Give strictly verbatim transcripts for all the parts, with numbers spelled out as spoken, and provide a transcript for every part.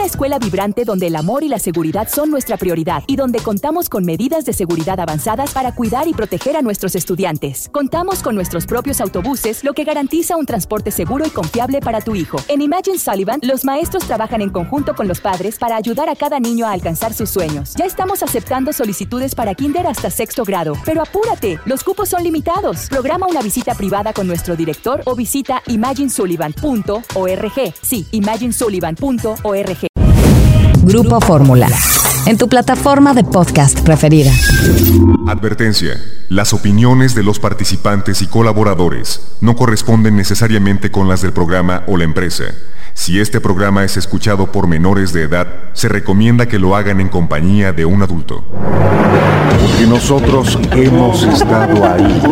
Una escuela vibrante donde el amor y la seguridad son nuestra prioridad y donde contamos con medidas de seguridad avanzadas para cuidar y proteger a nuestros estudiantes. Contamos con nuestros propios autobuses, lo que garantiza un transporte seguro y confiable para tu hijo. En Imagine Sullivan, los maestros trabajan en conjunto con los padres para ayudar a cada niño a alcanzar sus sueños. Ya estamos aceptando solicitudes para kinder hasta sexto grado, pero apúrate, los cupos son limitados. Programa una visita privada con nuestro director o visita imagine sullivan punto org. Sí, imagine sullivan punto org. Grupo Fórmula, en tu plataforma de podcast preferida. Advertencia. Las opiniones de los participantes y colaboradores no corresponden necesariamente con las del programa o la empresa. Si este programa es escuchado por menores de edad, se recomienda que lo hagan en compañía de un adulto. Porque nosotros hemos estado ahí.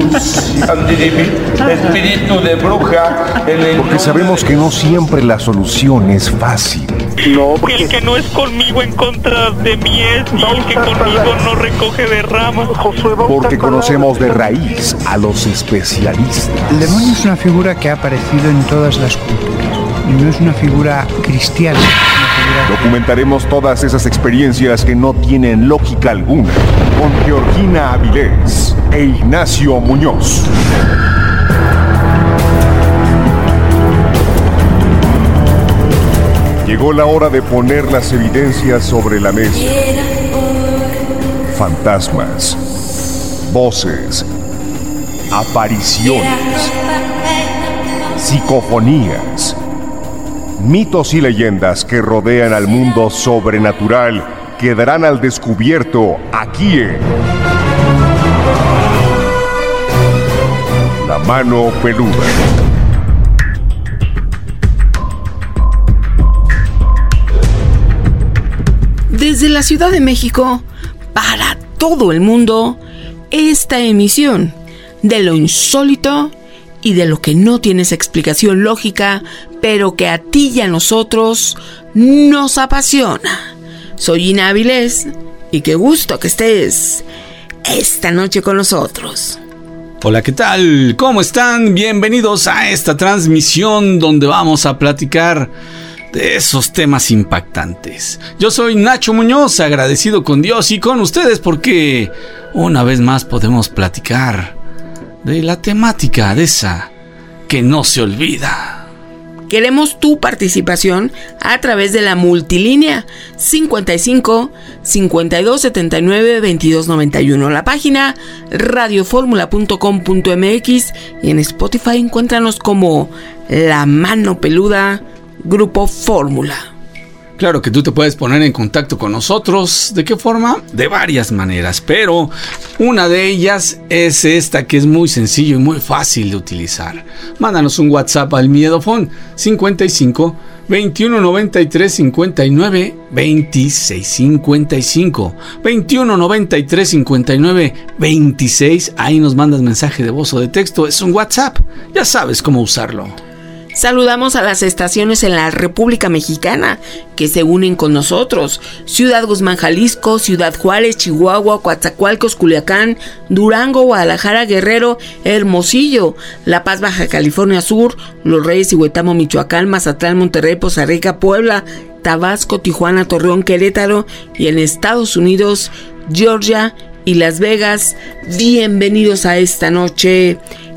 Espíritu de bruja. Porque sabemos que no siempre la solución es fácil. No, porque el que no es conmigo en contra de mí es, y el que conmigo no recoge de ramas. Porque conocemos de raíz a los especialistas. El demonio es una figura que ha aparecido en todas las culturas. Y no es una figura cristiana. Es una figura... Documentaremos todas esas experiencias que no tienen lógica alguna con Georgina Avilés e Ignacio Muñoz. Llegó la hora de poner las evidencias sobre la mesa. Fantasmas, voces, apariciones, psicofonías, mitos y leyendas que rodean al mundo sobrenatural quedarán al descubierto aquí en La Mano Peluda. Desde la Ciudad de México, para todo el mundo, esta emisión de lo insólito y de lo que no tienes explicación lógica, pero que a ti y a nosotros nos apasiona. Soy Ina Avilés y qué gusto que estés esta noche con nosotros. Hola, ¿qué tal? ¿Cómo están? Bienvenidos a esta transmisión donde vamos a platicar de esos temas impactantes. Yo soy Nacho Muñoz, agradecido con Dios y con ustedes porque una vez más podemos platicar de la temática de esa que no se olvida. Queremos tu participación a través de la multilínea cincuenta y cinco, cincuenta y dos, setenta y nueve, veintidós noventa y uno, la página radio fórmula punto com punto m x y en Spotify encuéntranos como La Mano Peluda Grupo Fórmula. Claro que tú te puedes poner en contacto con nosotros. ¿De qué forma? De varias maneras, pero una de ellas es esta que es muy sencillo y muy fácil de utilizar. Mándanos un WhatsApp al Miedofón cincuenta y cinco, veintiuno noventa y tres, cincuenta y nueve, veintiséis, cincuenta y cinco, veintiuno noventa y tres, cincuenta y nueve, veintiséis. Ahí nos mandas mensaje de voz o de texto. Es un WhatsApp. Ya sabes cómo usarlo. Saludamos a las estaciones en la República Mexicana que se unen con nosotros: Ciudad Guzmán, Jalisco, Ciudad Juárez, Chihuahua, Coatzacoalcos, Culiacán, Durango, Guadalajara, Guerrero, Hermosillo, La Paz, Baja California Sur, Los Reyes y Huetamo, Michoacán, Mazatlán, Monterrey, Poza Rica, Puebla, Tabasco, Tijuana, Torreón, Querétaro y en Estados Unidos, Georgia y Las Vegas. Bienvenidos a esta noche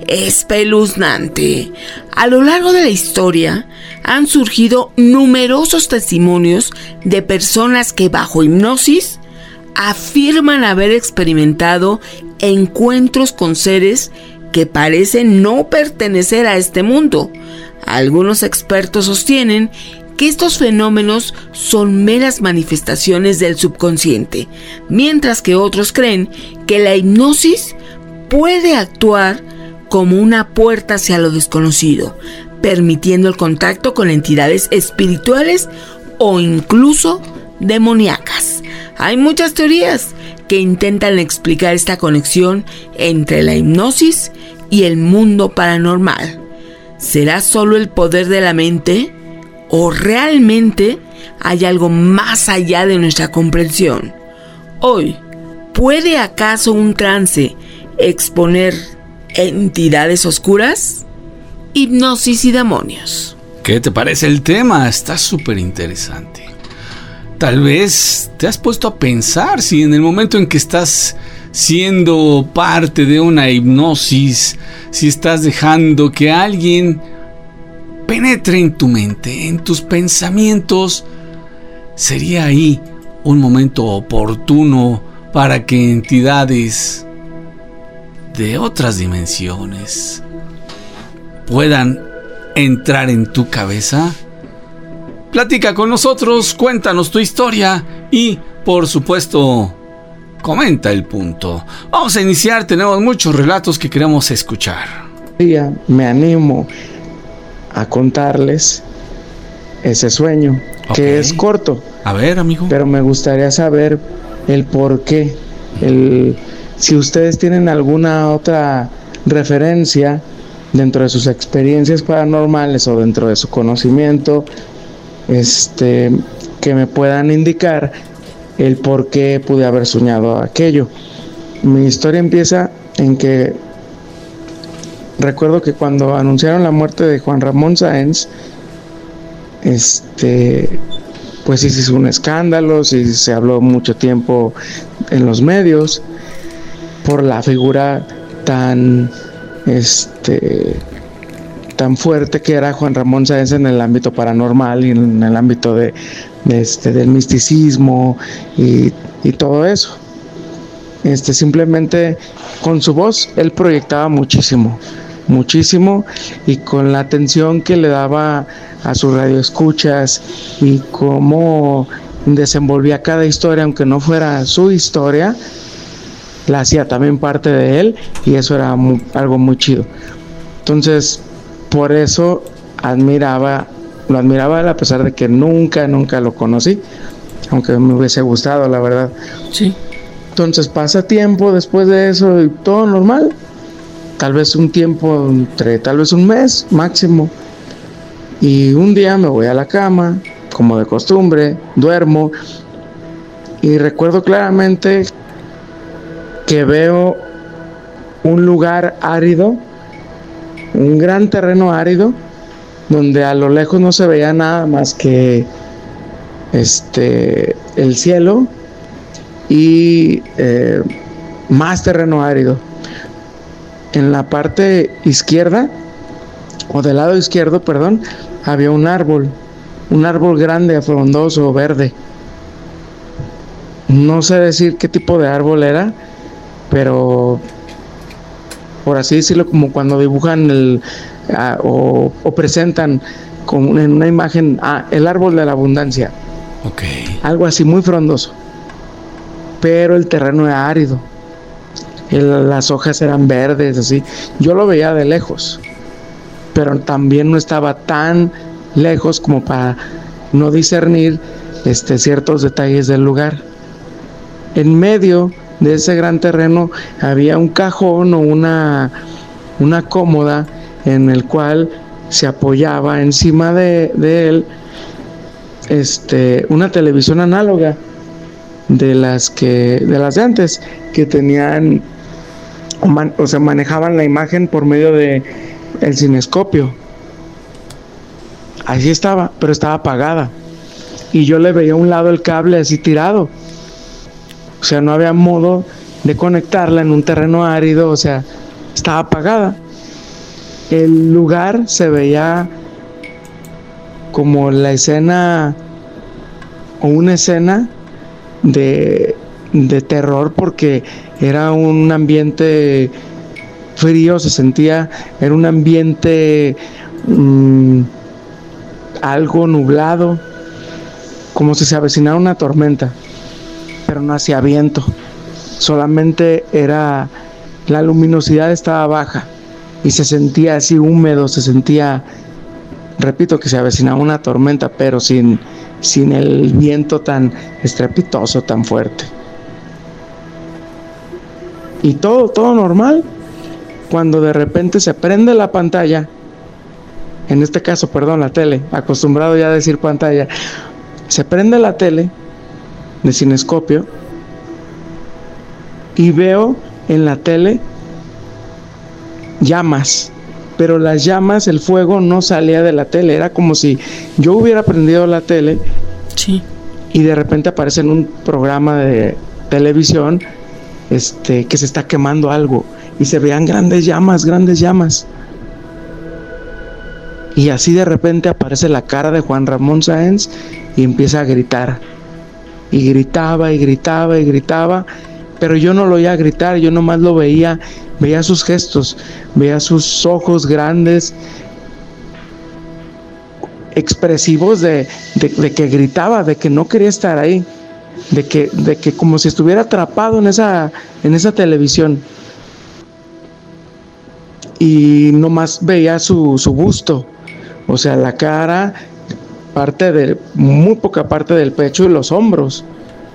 espeluznante. A lo largo de la historia han surgido numerosos testimonios de personas que bajo hipnosis afirman haber experimentado encuentros con seres que parecen no pertenecer a este mundo. Algunos expertos sostienen que estos fenómenos son meras manifestaciones del subconsciente, mientras que otros creen que la hipnosis puede actuar como una puerta hacia lo desconocido, permitiendo el contacto con entidades espirituales o incluso demoníacas. Hay muchas teorías que intentan explicar esta conexión entre la hipnosis y el mundo paranormal. ¿Será solo el poder de la mente o realmente hay algo más allá de nuestra comprensión? Hoy, ¿puede acaso un trance exponer entidades oscuras? Hipnosis y demonios. ¿Qué te parece el tema? Está súper interesante. Tal vez te has puesto a pensar si en el momento en que estás siendo parte de una hipnosis, si estás dejando que alguien penetre en tu mente, en tus pensamientos, sería ahí un momento oportuno para que entidades de otras dimensiones puedan entrar en tu cabeza. Platica con nosotros, cuéntanos tu historia y, por supuesto, comenta el punto. Vamos a iniciar, tenemos muchos relatos que queremos escuchar. Me animo a contarles ese sueño, okay, que es corto. A ver, amigo. Pero me gustaría saber el por qué. El, si ustedes tienen alguna otra referencia dentro de sus experiencias paranormales o dentro de su conocimiento, este, que me puedan indicar el por qué pude haber soñado aquello. Mi historia empieza en que recuerdo que cuando anunciaron la muerte de Juan Ramón Sáenz, este, pues sí se hizo un escándalo, sí se habló mucho tiempo en los medios por la figura tan, este, tan fuerte que era Juan Ramón Sáenz en el ámbito paranormal y en el ámbito de, de este, del misticismo y, y todo eso. Este, simplemente con su voz él proyectaba muchísimo, muchísimo, y con la atención que le daba a sus radioescuchas y cómo desenvolvía cada historia, aunque no fuera su historia, la hacía también parte de él, y eso era muy, algo muy chido. Entonces, por eso admiraba, lo admiraba él, a pesar de que nunca, nunca lo conocí, aunque me hubiese gustado, la verdad. Sí. Entonces pasa tiempo después de eso y todo normal. Tal vez un tiempo, entre tal vez un mes máximo. Y un día me voy a la cama, como de costumbre, duermo. Y recuerdo claramente que veo un lugar árido, un gran terreno árido, donde a lo lejos no se veía nada más que este, el cielo y eh, más terreno árido. En la parte izquierda, o del lado izquierdo, perdón, había un árbol, un árbol grande, frondoso, verde. No sé decir qué tipo de árbol era, pero por así decirlo, como cuando dibujan el, uh, o, o presentan con, en una imagen ah, el árbol de la abundancia. Okay. Algo así, muy frondoso. Pero el terreno era árido. El, las hojas eran verdes, así. Yo lo veía de lejos, pero también no estaba tan lejos como para no discernir este, ciertos detalles del lugar. En medio de ese gran terreno había un cajón o una, una cómoda en el cual se apoyaba encima de, de él este, una televisión análoga de las que de las de antes, que tenían o, man, o sea manejaban la imagen por medio de el cinescopio. Así estaba, pero estaba apagada, y yo le veía a un lado el cable así tirado. O sea, no había modo de conectarla en un terreno árido, o sea, estaba apagada. El lugar se veía como la escena o una escena de, de terror, porque era un ambiente frío, se sentía, era un ambiente mmm, algo nublado, como si se avecinara una tormenta, pero no hacía viento, solamente era, la luminosidad estaba baja y se sentía así húmedo, se sentía, repito, que se avecinaba una tormenta, pero sin, sin el viento tan estrepitoso, tan fuerte. Y todo, todo normal, cuando de repente se prende la pantalla, en este caso, perdón, la tele, acostumbrado ya a decir pantalla, se prende la tele de cinescopio y veo en la tele llamas, pero las llamas, el fuego no salía de la tele, era como si yo hubiera prendido la tele, sí, y de repente aparece en un programa de televisión este, que se está quemando algo y se vean grandes llamas, grandes llamas. Y así de repente aparece la cara de Juan Ramón Sáenz y empieza a gritar. Y gritaba y gritaba y gritaba, pero yo no lo oía gritar, yo nomás lo veía, veía sus gestos, veía sus ojos grandes, expresivos de, de, de que gritaba, de que no quería estar ahí, de que, de que como si estuviera atrapado en esa, en esa televisión. Y nomás veía su, su busto, o sea, la cara, parte de, muy poca parte del pecho y los hombros.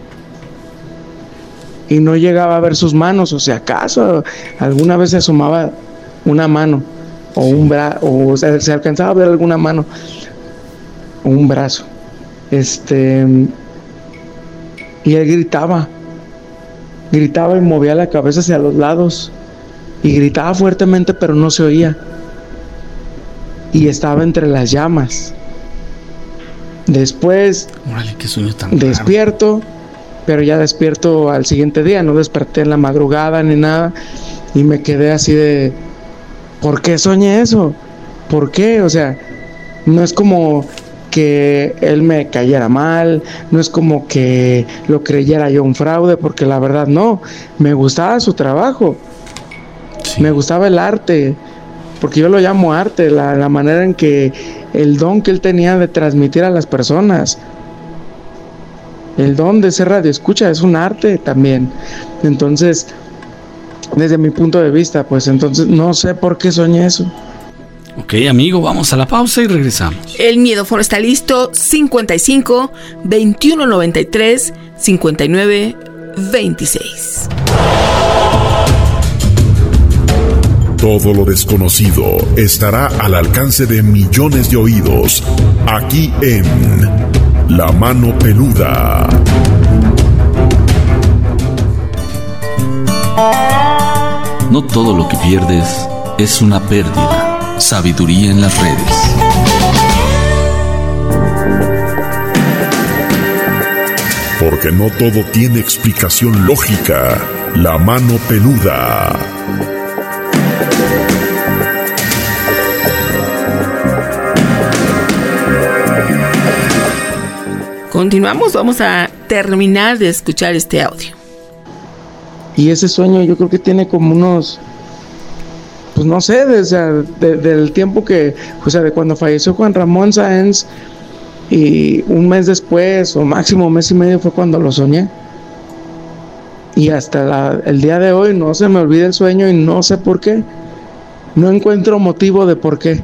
Y no llegaba a ver sus manos, o sea, acaso alguna vez se asomaba una mano, o un brazo, o sea, se alcanzaba a ver alguna mano, o un brazo. Este, y él gritaba, gritaba y movía la cabeza hacia los lados, y gritaba fuertemente, pero no se oía. Y estaba entre las llamas. Después, órale, qué sueño tan despierto, raro. Pero ya despierto al siguiente día, no desperté en la madrugada ni nada, y me quedé así de, ¿por qué soñé eso? ¿Por qué? O sea, no es como que él me cayera mal, no es como que lo creyera yo un fraude, porque la verdad no, me gustaba su trabajo, sí. Me gustaba el arte, porque yo lo llamo arte, la, la manera en que, el don que él tenía de transmitir a las personas. El don de ser radioescucha es un arte también. Entonces, desde mi punto de vista, pues entonces no sé por qué soñé eso. Ok, amigo, vamos a la pausa y regresamos. El Miedófono está listo. cincuenta y cinco, veintiuno noventa y tres, cincuenta y nueve, veintiséis. Todo lo desconocido estará al alcance de millones de oídos, aquí en La Mano Peluda. No todo lo que pierdes es una pérdida. Sabiduría en las redes. Porque no todo tiene explicación lógica. La Mano Peluda. Continuamos, vamos a terminar de escuchar este audio. Y ese sueño yo creo que tiene como unos, pues no sé, de, o sea, de, del tiempo que, o sea, de cuando falleció Juan Ramón Sáenz, y un mes después, o máximo un mes y medio, fue cuando lo soñé. Y hasta la, el día de hoy no se me olvida el sueño y no sé por qué. No encuentro motivo de por qué.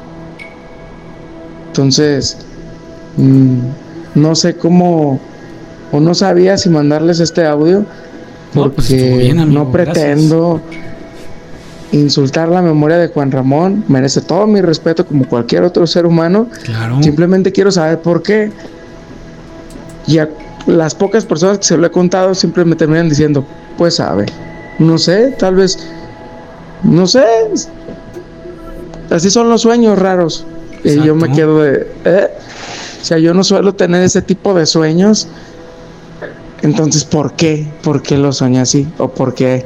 Entonces, mmm, no sé cómo, o no sabía si mandarles este audio, porque no, pues bien, amigo, no pretendo gracias. Insultar la memoria de Juan Ramón. Merece todo mi respeto como cualquier otro ser humano. Claro. Simplemente quiero saber por qué. Y a las pocas personas que se lo he contado siempre me terminan diciendo, pues sabe, no sé, tal vez, no sé, así son los sueños raros. Exacto. Y yo me quedo de, ¿eh? O sea, yo no suelo tener ese tipo de sueños. Entonces, ¿por qué? ¿Por qué lo soñé así? ¿O por qué?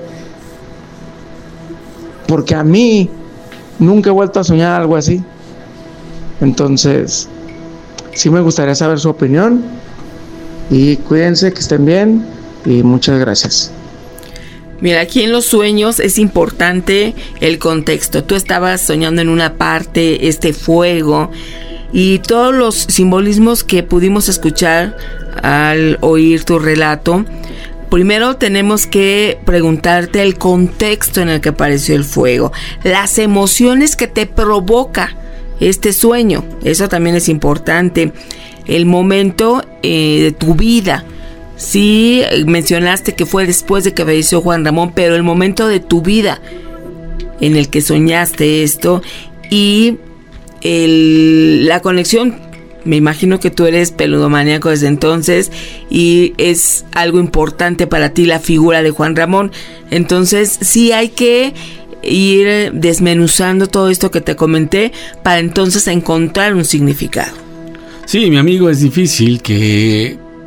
Porque a mí nunca he vuelto a soñar algo así. Entonces, sí me gustaría saber su opinión. Y cuídense, que estén bien. Y muchas gracias. Mira, aquí en los sueños es importante el contexto. Tú estabas soñando en una parte, este fuego, y todos los simbolismos que pudimos escuchar al oír tu relato. Primero tenemos que preguntarte el contexto en el que apareció el fuego, las emociones que te provoca este sueño, eso también es importante, el momento eh, de tu vida. Sí, mencionaste que fue después de que falleció Juan Ramón, pero el momento de tu vida en el que soñaste esto y el, la conexión. Me imagino que tú eres peludomaníaco desde entonces y es algo importante para ti la figura de Juan Ramón. Entonces sí hay que ir desmenuzando todo esto que te comenté para entonces encontrar un significado. Sí, mi amigo, es difícil que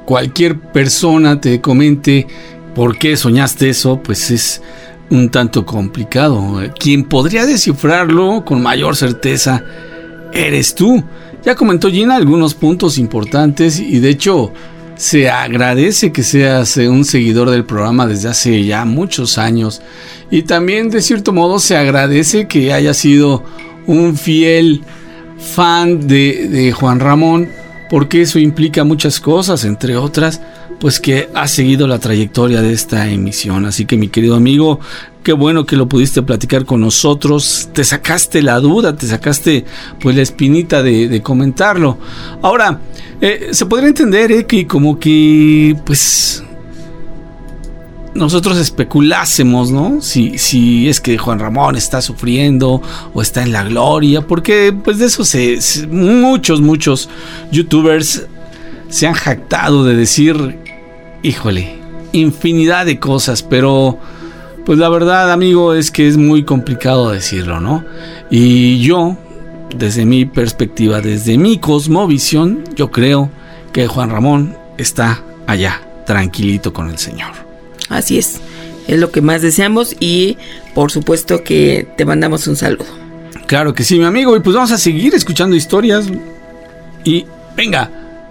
cualquier persona te comente por qué soñaste eso, pues es un tanto complicado. Quien podría descifrarlo con mayor certeza eres tú. Ya comentó Gina algunos puntos importantes y de hecho se agradece que seas un seguidor del programa desde hace ya muchos años, y también de cierto modo se agradece que hayas sido un fiel fan de, de Juan Ramón, porque eso implica muchas cosas, entre otras pues que has seguido la trayectoria de esta emisión. Así que, mi querido amigo, qué bueno que lo pudiste platicar con nosotros, te sacaste la duda, te sacaste pues la espinita de, de comentarlo. Ahora, eh, se podría entender eh, que como que pues nosotros especulásemos, ¿no? Si, si es que Juan Ramón está sufriendo o está en la gloria, porque pues de eso se, se muchos, muchos youtubers se han jactado de decir, híjole, infinidad de cosas, pero pues la verdad, amigo, es que es muy complicado decirlo, ¿no? Y yo, desde mi perspectiva, desde mi cosmovisión, yo creo que Juan Ramón está allá, tranquilito con el Señor. Así es, es lo que más deseamos y por supuesto que te mandamos un saludo. Claro que sí, mi amigo, y pues vamos a seguir escuchando historias y venga.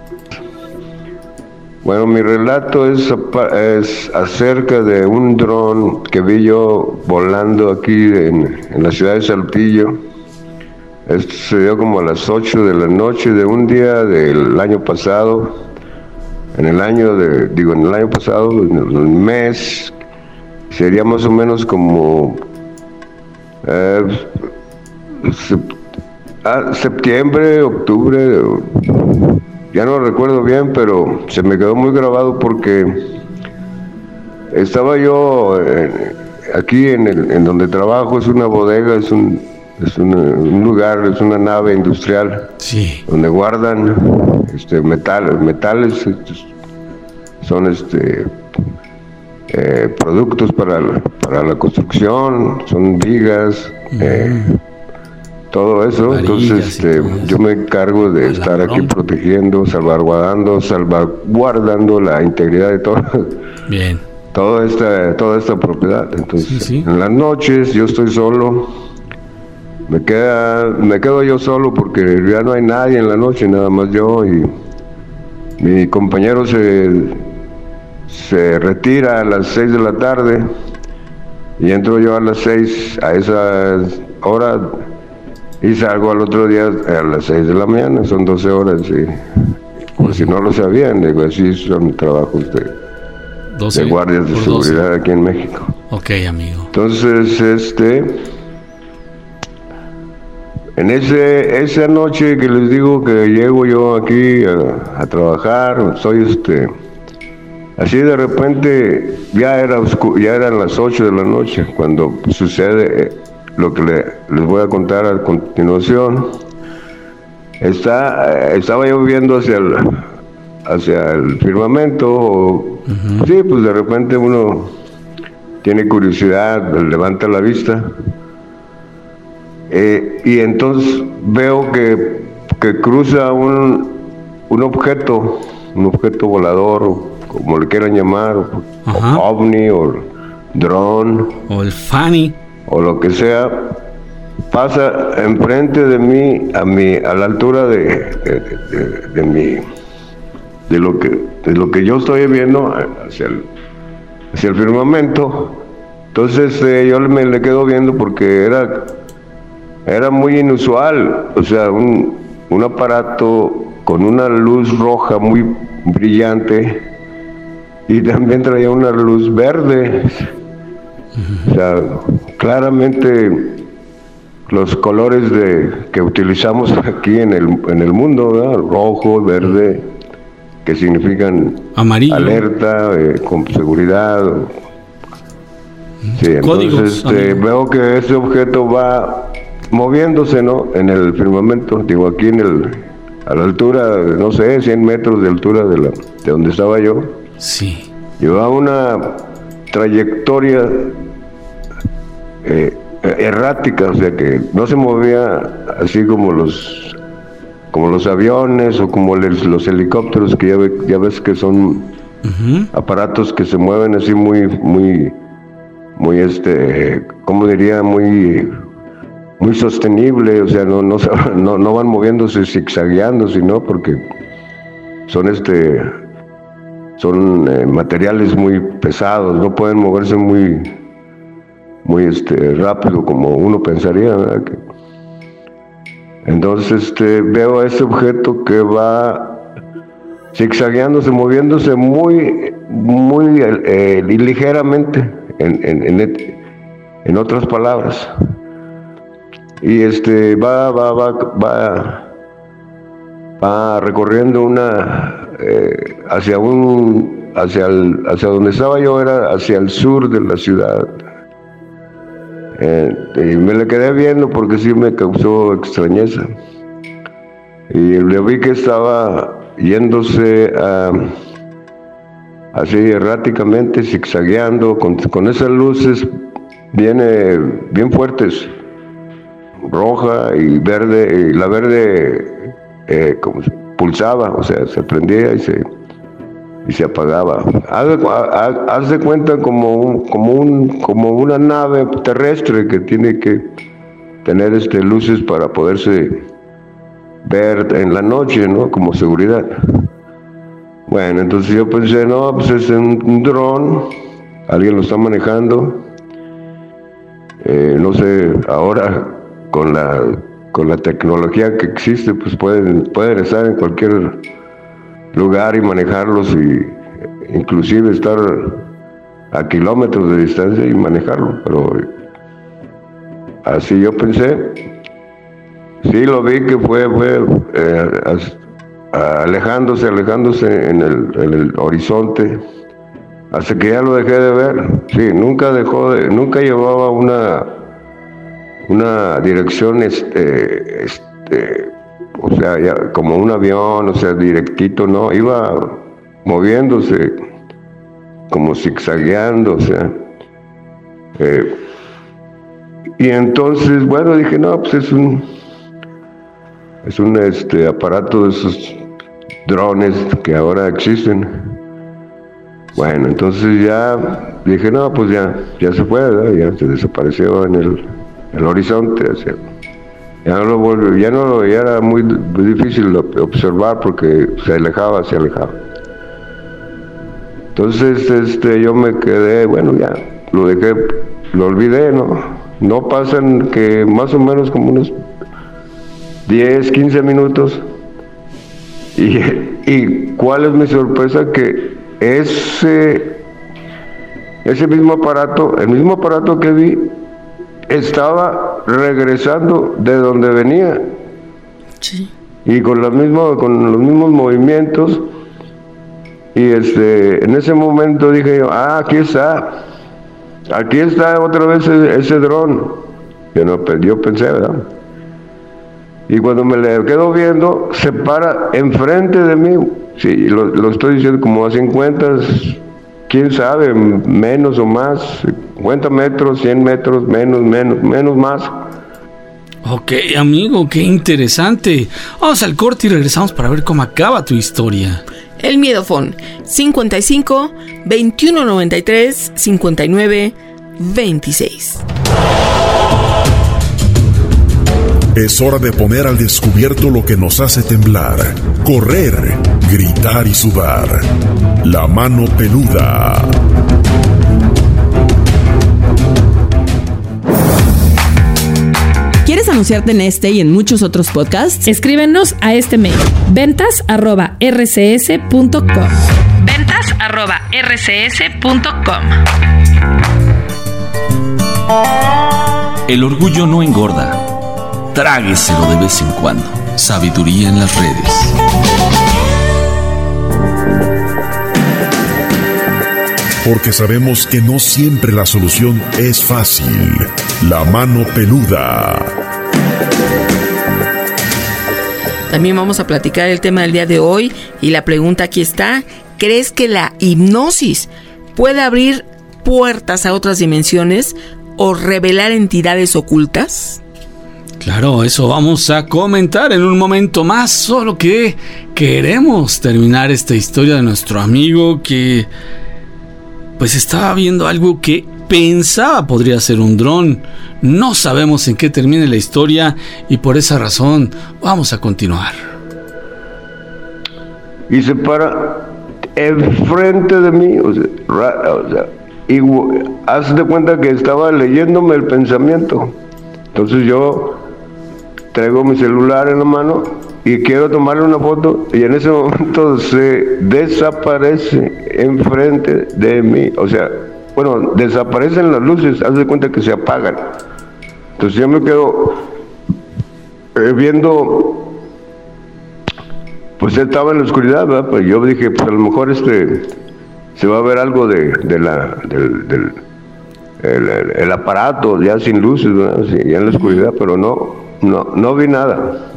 Bueno, mi relato es, es acerca de un dron que vi yo volando aquí en, en la ciudad de Saltillo. Esto se dio como a las ocho de la noche de un día del año pasado. En el año de, digo, en el año pasado, en el mes, sería más o menos como eh, septiembre, octubre. Ya no recuerdo bien, pero se me quedó muy grabado porque estaba yo eh, aquí en, el, en donde trabajo, es una bodega, es un, es una, un lugar, es una nave industrial, sí, donde guardan este, metal, metales, estos, son este eh, productos para la, para la construcción, son vigas, uh-huh. eh, todo eso. Varillas, entonces este, yo me encargo de estar aquí protegiendo, salvaguardando, salvaguardando la integridad de todo, bien, toda esta, toda esta propiedad. Entonces, sí, sí. En las noches yo estoy solo, me queda, me quedo yo solo porque ya no hay nadie en la noche, nada más yo y mi compañero se, se retira a las seis de la tarde y entro yo a las seis, a esa hora. Y salgo al otro día a las seis de la mañana, son doce horas, y por si no lo sabían, digo, así son trabajos de, doce, de guardias de seguridad doce. Aquí en México. Ok, amigo. Entonces, este, en ese esa noche que les digo que llego yo aquí a, a trabajar, soy este, así de repente, ya era oscuro, ya eran las ocho de la noche, cuando sucede lo que le, les voy a contar a continuación. Está, estaba yo viendo hacia el, hacia el firmamento, o, uh-huh. sí, pues de repente uno tiene curiosidad, levanta la vista, eh, y entonces veo que, que cruza un, un objeto, un objeto volador, como le quieran llamar, uh-huh. o ovni, o dron, o el Fanny, o lo que sea, pasa enfrente de mí, a mi, a la altura de, de, de, de mi, de lo que, de lo que yo estoy viendo hacia el, hacia el firmamento. Entonces eh, yo me le quedo viendo porque era, era muy inusual, o sea, un, un aparato con una luz roja muy brillante y también traía una luz verde. O sea, claramente los colores de, que utilizamos aquí en el, en el mundo, ¿verdad? Rojo, verde, que significan amarillo, alerta, eh, con seguridad. Sí, entonces este, veo que ese objeto va moviéndose, ¿no? En el firmamento, digo, aquí en el, a la altura, no sé, cien metros de altura de, la, de donde estaba yo. Sí. Llevaba una trayectoria eh, errática, o sea que no se movía así como los como los aviones o como les, los helicópteros, que ya, ve, ya ves que son uh-huh. aparatos que se mueven así muy, muy, muy, este, ¿cómo diría? Muy, muy sostenible, o sea, no, no, no, no van moviéndose zigzagueando, sino porque son, este, son eh, materiales muy pesados, no pueden moverse muy, muy, este, rápido como uno pensaría, ¿verdad? Que, entonces este, veo a ese objeto que va zigzagueándose, moviéndose muy, muy eh, ligeramente, en, en, en, en otras palabras. Y este va, va, va, va, va recorriendo una eh, hacia un, hacia el, hacia donde estaba yo, era hacia el sur de la ciudad. Eh, y me le quedé viendo porque sí me causó extrañeza. Y le vi que estaba yéndose a, así erráticamente, zigzagueando, con, con esas luces bien, eh, bien fuertes, roja y verde, y la verde eh, como se pulsaba, o sea, se prendía y se... y se apagaba. Haz de, haz de cuenta como, un, como, un, como una nave terrestre que tiene que tener este, luces para poderse ver en la noche, ¿no? Como seguridad. Bueno, entonces yo pensé, no, pues es un, un dron, alguien lo está manejando. Eh, no sé, ahora con la, con la tecnología que existe, pues pueden, pueden estar en cualquier lugar y manejarlos, y inclusive estar a kilómetros de distancia y manejarlo, pero así yo pensé. Sí lo vi que fue, fue eh, alejándose, alejándose en el, en el horizonte, hasta que ya lo dejé de ver. Sí, nunca dejó de, nunca llevaba una, una dirección, este, este, o sea, ya, como un avión, o sea, directito, no, iba moviéndose, como zigzagueando, o sea. Eh, y entonces, bueno, dije, no, pues es un, es un este, aparato de esos drones que ahora existen. Bueno, entonces ya dije, no, pues ya, ya se fue, ¿verdad? Ya se desapareció en el, el horizonte, o sea. Ya no lo volvió, ya no lo, ya era muy, muy difícil observar porque se alejaba, se alejaba. Entonces, este, yo me quedé, bueno, ya, lo dejé, lo olvidé, ¿no? No pasan que más o menos como unos diez, quince minutos. Y, y cuál es mi sorpresa, que ese, ese mismo aparato, el mismo aparato que vi, estaba regresando de donde venía. Sí. Y con los mismos, con los mismos movimientos. Y este, en ese momento dije yo, ah, aquí está. Aquí está otra vez ese, ese dron. Yo, no, yo pensé, ¿verdad? Y cuando me le quedo viendo, se para enfrente de mí. Sí, lo, lo estoy diciendo como a cincuenta, quién sabe, menos o más, cincuenta metros, cien metros, menos, menos, menos más. Ok, amigo, qué interesante. Vamos al corte y regresamos para ver cómo acaba tu historia. El Miedofón, cincuenta y cinco, veintiuno noventa y tres, cincuenta y nueve, veintiséis. Es hora de poner al descubierto lo que nos hace temblar, correr, gritar y sudar. La mano peluda. ¿Quieres anunciarte en este y en muchos otros podcasts? Escríbenos a este mail: ventas arroba r c s punto com. ventas arroba r c s punto com. El orgullo no engorda. Trágueselo de vez en cuando. Sabiduría en las redes. Porque sabemos que no siempre la solución es fácil. La mano peluda. También vamos a platicar el tema del día de hoy y la pregunta aquí está: ¿crees que la hipnosis puede abrir puertas a otras dimensiones o revelar entidades ocultas? Claro, eso vamos a comentar en un momento más, solo que queremos terminar esta historia de nuestro amigo que pues estaba viendo algo que pensaba podría ser un dron. No sabemos en qué termine la historia y por esa razón vamos a continuar. Y se para enfrente de mí, o sea, ra, o sea y haz de cuenta que estaba leyéndome el pensamiento. Entonces yo traigo mi celular en la mano y quiero tomarle una foto y en ese momento se desaparece enfrente de mí. O sea, bueno, desaparecen las luces, haz de cuenta que se apagan. Entonces yo me quedo eh, viendo, pues él estaba en la oscuridad, ¿verdad? Pues yo dije, pues a lo mejor este se va a ver algo de, de la del, del el, el, el aparato ya sin luces, ¿verdad? Sí, ya en la oscuridad, pero no, no, no vi nada,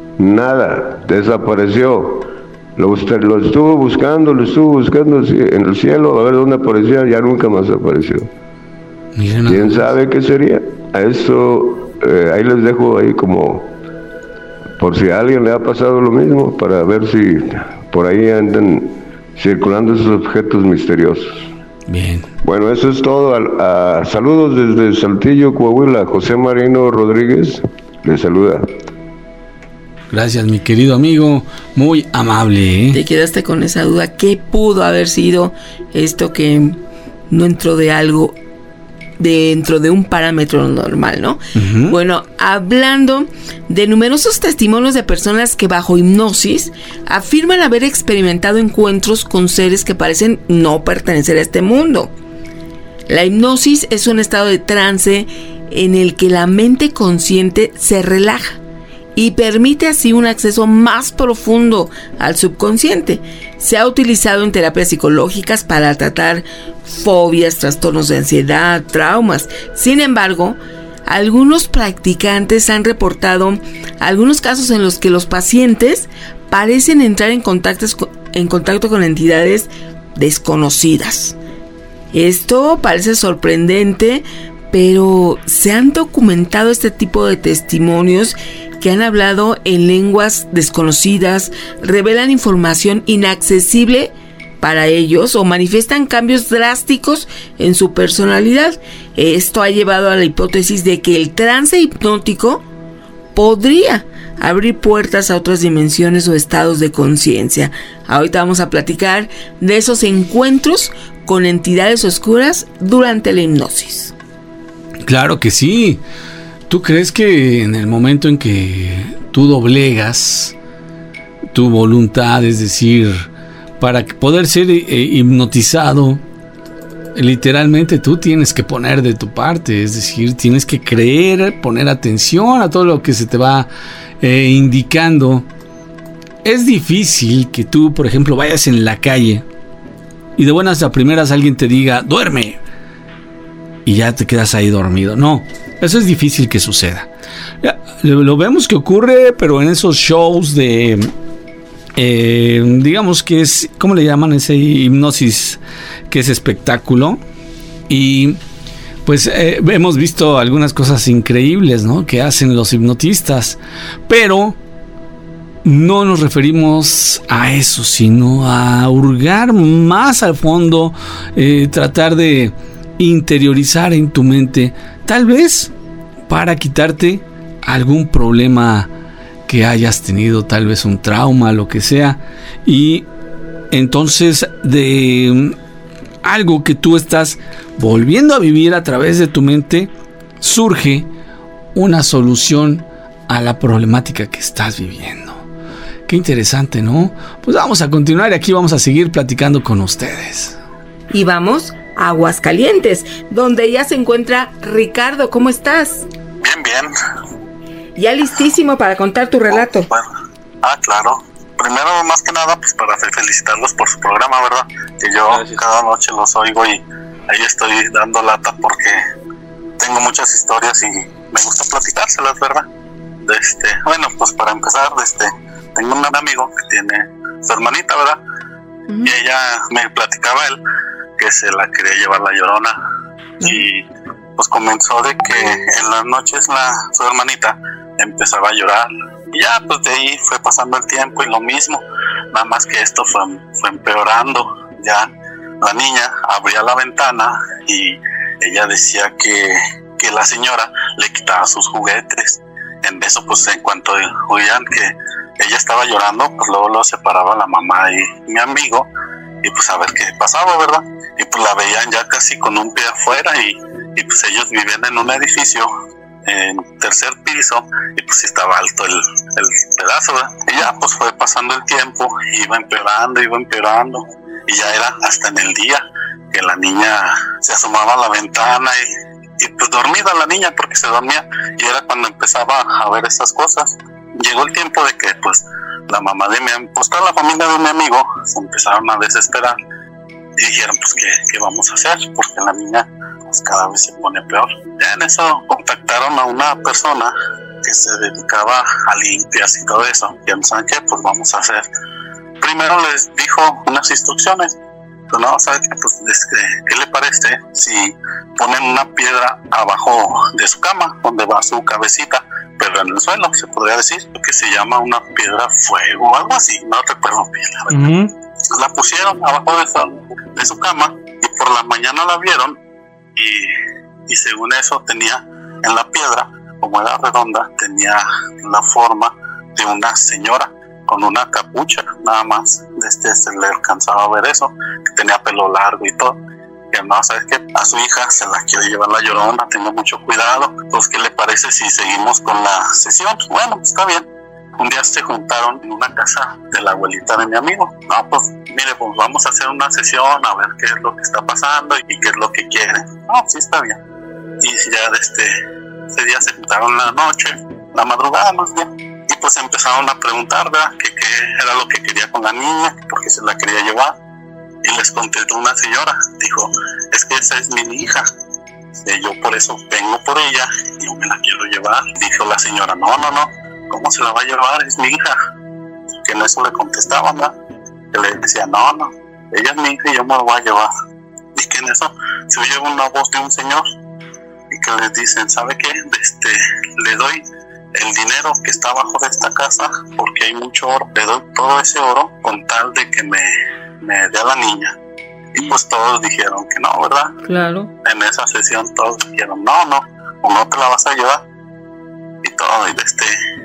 nada, desapareció. Lo, lo estuvo buscando, lo estuvo buscando en el cielo a ver dónde aparecía, ya nunca más apareció. Miren, ¿quién sabe qué sería? A eso eh, ahí les dejo ahí como por si a alguien le ha pasado lo mismo, para ver si por ahí andan circulando esos objetos misteriosos. Bien. Bueno, eso es todo. A, a, saludos desde Saltillo, Coahuila. José Marino Rodríguez les saluda. Gracias, mi querido amigo, muy amable, ¿eh? Te quedaste con esa duda, ¿qué pudo haber sido esto que no entró de algo dentro de un parámetro normal, ¿no? Uh-huh. Bueno, hablando de numerosos testimonios de personas que bajo hipnosis afirman haber experimentado encuentros con seres que parecen no pertenecer a este mundo. La hipnosis es un estado de trance en el que la mente consciente se relaja y permite así un acceso más profundo al subconsciente. Se ha utilizado en terapias psicológicas para tratar fobias, trastornos de ansiedad, traumas. Sin embargo, algunos practicantes han reportado algunos casos en los que los pacientes parecen entrar en, en contacto con entidades desconocidas. Esto parece sorprendente, pero se han documentado este tipo de testimonios que han hablado en lenguas desconocidas, revelan información inaccesible para ellos o manifiestan cambios drásticos en su personalidad. Esto ha llevado a la hipótesis de que el trance hipnótico podría abrir puertas a otras dimensiones o estados de conciencia. Ahorita vamos a platicar de esos encuentros con entidades oscuras durante la hipnosis. Claro que sí. ¿Tú crees que en el momento en que tú doblegas tu voluntad, es decir, para poder ser eh, hipnotizado, literalmente tú tienes que poner de tu parte, es decir, tienes que creer, poner atención a todo lo que se te va eh, indicando? Es difícil que tú, por ejemplo, vayas en la calle y de buenas a primeras alguien te diga, duerme, y ya te quedas ahí dormido. No, eso es difícil que suceda. Ya, lo, lo vemos que ocurre, pero en esos shows de... Eh, digamos que es, ¿cómo le llaman? Ese hipnosis que es espectáculo. Y pues eh, hemos visto algunas cosas increíbles, ¿no?, que hacen los hipnotistas, pero no nos referimos a eso, sino a hurgar más al fondo, eh, tratar de interiorizar en tu mente, tal vez para quitarte algún problema que hayas tenido, tal vez un trauma, lo que sea, y entonces de algo que tú estás volviendo a vivir a través de tu mente, surge una solución a la problemática que estás viviendo. Qué interesante, ¿no? Pues vamos a continuar y aquí vamos a seguir platicando con ustedes. Y vamos a Aguascalientes, donde ya se encuentra Ricardo. ¿Cómo estás? Bien, bien. Ya listísimo para contar tu relato. Bueno, ah, claro. Primero, más que nada, pues para felicitarlos por su programa, ¿verdad? Que yo Gracias. Cada noche los oigo y ahí estoy dando lata porque tengo muchas historias y me gusta platicárselas, ¿verdad? Este, bueno, pues para empezar, este, tengo un amigo que tiene su hermanita, ¿verdad? Uh-huh. Y ella me platicaba él que se la quería llevar la Llorona. Uh-huh. Y pues comenzó de que en las noches la su hermanita empezaba a llorar. Y ya, pues de ahí fue pasando el tiempo y lo mismo, nada más que esto fue, fue empeorando. Ya la niña abría la ventana y ella decía que, que la señora le quitaba sus juguetes. En eso, pues en cuanto oían que ella estaba llorando, pues luego lo separaba la mamá y mi amigo, y pues a ver qué pasaba, ¿verdad? Y pues la veían ya casi con un pie afuera, y, y pues ellos vivían en un edificio en tercer piso, y pues estaba alto el, el pedazo, ¿verdad? Y ya pues fue pasando el tiempo, iba empeorando, iba empeorando, y ya era hasta en el día que la niña se asomaba a la ventana y, y pues dormida la niña porque se dormía, y era cuando empezaba a ver esas cosas. Llegó el tiempo de que pues la mamá de mi, pues toda la familia de mi amigo se empezaron a desesperar y dijeron pues qué, qué vamos a hacer, porque la niña pues cada vez se pone peor. Ya en eso contactaron a una persona que se dedicaba a limpias y todo eso, y no saben qué, pues vamos a hacer. Primero les dijo unas instrucciones, pues no, ¿sabe qué? Pues este, ¿qué le parece si ponen una piedra abajo de su cama, donde va su cabecita, pero en el suelo, se podría decir, que se llama una piedra fuego o algo así, no recuerdo bien, la verdad. Uh-huh. La pusieron abajo de su, de su cama, y por la mañana la vieron, y, y según eso tenía en la piedra, como era redonda, tenía la forma de una señora con una capucha, nada más. Desde se le alcanzaba a ver eso, que tenía pelo largo y todo. Que no, ¿sabes qué? A su hija se la quiere llevar la Llorona, tenga mucho cuidado. Pues, ¿qué le parece si seguimos con la sesión? Bueno, pues está bien. Un día se juntaron en una casa de la abuelita de mi amigo. No, pues, mire, pues vamos a hacer una sesión, a ver qué es lo que está pasando y qué es lo que quieren. No, sí está bien. Y ya desde ese día se juntaron la noche, la madrugada más bien. Y pues empezaron a preguntar, ¿verdad? Que qué era lo que quería con la niña, por qué se la quería llevar. Y les contestó una señora, dijo, es que esa es mi hija, eh, yo por eso vengo por ella y yo me la quiero llevar. Dijo la señora, no, no, no, ¿cómo se la va a llevar? Es mi hija. Que en eso le contestaban, ¿verdad? Que le decía, no, no, ella es mi hija y yo me la voy a llevar. Y que en eso se oye una voz de un señor y que les dicen, ¿sabe qué? Este, le doy el dinero que está abajo de esta casa porque hay mucho oro, le doy todo ese oro con tal de que me me dé a la niña. Y pues todos dijeron que no, ¿verdad? Claro. En esa sesión todos dijeron, no, no, o no te la vas a llevar. Y todo, y este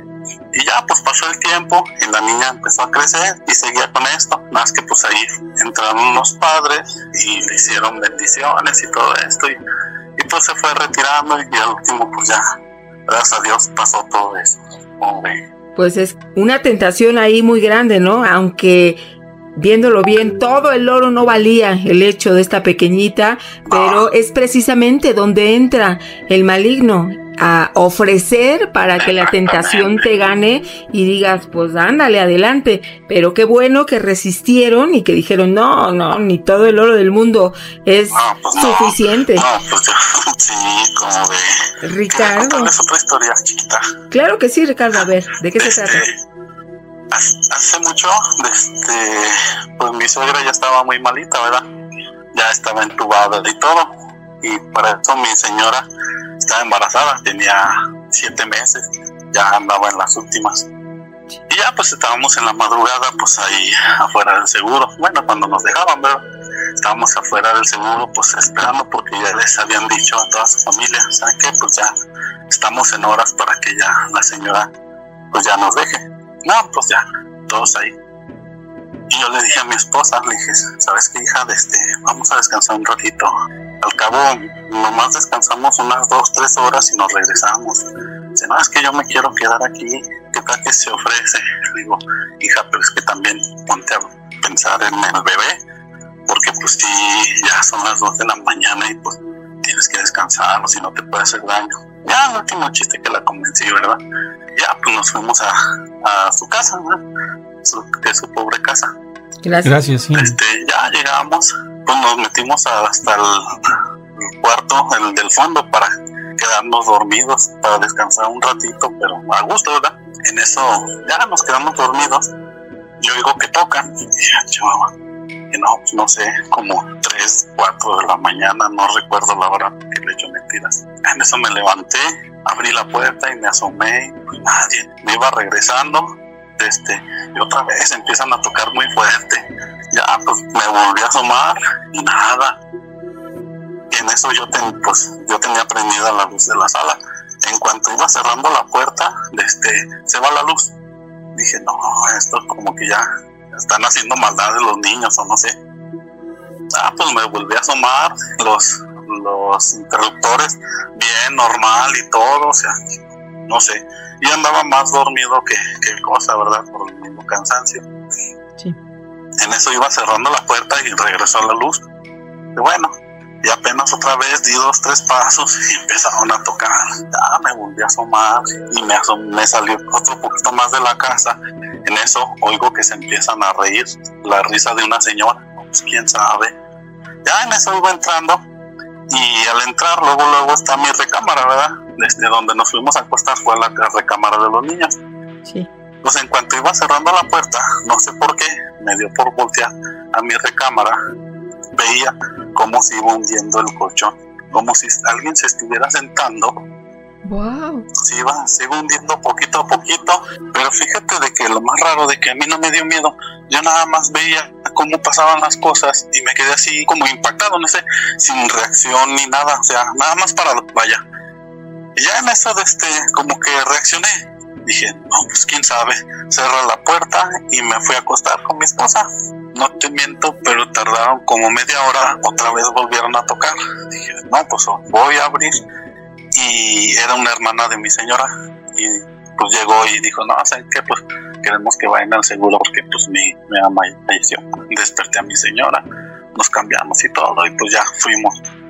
y ya pues pasó el tiempo y la niña empezó a crecer y seguía con esto. Más que pues ahí entraron los padres y le hicieron bendiciones y todo esto, y, y pues se fue retirando, y al último pues ya, gracias a Dios, pasó todo eso. Hombre. Pues es una tentación ahí muy grande, ¿no? Aunque viéndolo bien, todo el oro no valía el hecho de esta pequeñita, pero es precisamente donde entra el maligno, a ofrecer para que la tentación te gane y digas, pues ándale, adelante. Pero qué bueno que resistieron y que dijeron, no, no, ni todo el oro del mundo es no, pues suficiente. No, no, pues sí, como de... Ricardo. ¿Es otra historia chiquita? Claro que sí, Ricardo, a ver, ¿de qué se este, trata? Hace mucho, este, pues mi suegra ya estaba muy malita, ¿verdad? Ya estaba entubada y todo, y para eso mi señora estaba embarazada, tenía siete meses, ya andaba en las últimas. Y ya pues estábamos en la madrugada, pues ahí afuera del seguro, bueno, cuando nos dejaban, ¿verdad? Estábamos afuera del seguro, pues esperando, porque ya les habían dicho a toda su familia, ¿saben qué? Pues ya estamos en horas para que ya la señora pues ya nos deje. No, pues ya, todos ahí. Y yo le dije a mi esposa, le dije, ¿sabes qué, hija? Este, vamos a descansar un ratito. Al cabo, nomás descansamos unas dos, tres horas y nos regresamos. Dice, no, es que yo me quiero quedar aquí. ¿Qué tal que se ofrece? Le digo, hija, pero es que también ponte a pensar en el bebé, porque pues sí, ya son las dos de la mañana y pues tienes que descansar, o si no te puede hacer daño. Ya, el último chiste que la convencí, ¿verdad? Ya, pues nos fuimos a, a su casa, ¿verdad? Su, de su pobre casa. Gracias. Gracias, sí. Este, ya llegamos, pues nos metimos a, hasta el, el cuarto, el del fondo, para quedarnos dormidos, para descansar un ratito, pero a gusto, ¿verdad? En eso, ya nos quedamos dormidos. Yo digo que tocan, y ya, chaval, que no, pues no sé, como tres, cuatro de la mañana, no recuerdo la hora, que le echo mentiras. En eso me levanté, abrí la puerta y me asomé, y nadie, me iba regresando, este, y otra vez empiezan a tocar muy fuerte. Ya pues me volví a asomar y nada. Y en eso yo, ten, pues, yo tenía prendida la luz de la sala. En cuanto iba cerrando la puerta, este, se va la luz. Dije, no, esto como que ya están haciendo maldades los niños o no sé. Ah, pues me volví a asomar, los, los interruptores bien normal y todo, o sea, no sé. Y andaba más dormido que, que cosa, ¿verdad? Por el mismo cansancio. Sí. En eso iba cerrando la puerta y regresó la luz. Y bueno, y apenas otra vez di dos, tres pasos y empezaron a tocar. Ya me volví a asomar y me, asom- me salió otro poquito más de la casa. En eso oigo que se empiezan a reír, la risa de una señora, pues quién sabe. Ya en eso iba entrando y al entrar luego luego está mi recámara, ¿verdad? Desde donde nos fuimos a acostar fue la recámara de los niños. Sí. Pues en cuanto iba cerrando la puerta, no sé por qué, me dio por voltear a mi recámara. Veía cómo se iba hundiendo el colchón, como si alguien se estuviera sentando. Wow. Se iba, se iba hundiendo poquito a poquito, pero fíjate de que lo más raro de que a mí no me dio miedo, yo nada más veía cómo pasaban las cosas y me quedé así como impactado, no sé, sin reacción ni nada, o sea, nada más para vaya. Y ya en eso de este, como que reaccioné. Dije, no, pues quién sabe. Cerré la puerta y me fui a acostar con mi esposa. No te miento, pero tardaron como media hora. Otra vez volvieron a tocar. Dije, no, pues voy a abrir. Y era una hermana de mi señora. Y pues llegó y dijo, no, ¿saben qué? Pues queremos que vayan al seguro porque pues mi, mi mamá falleció. Desperté a mi señora. Nos cambiamos y todo. Y pues ya fuimos.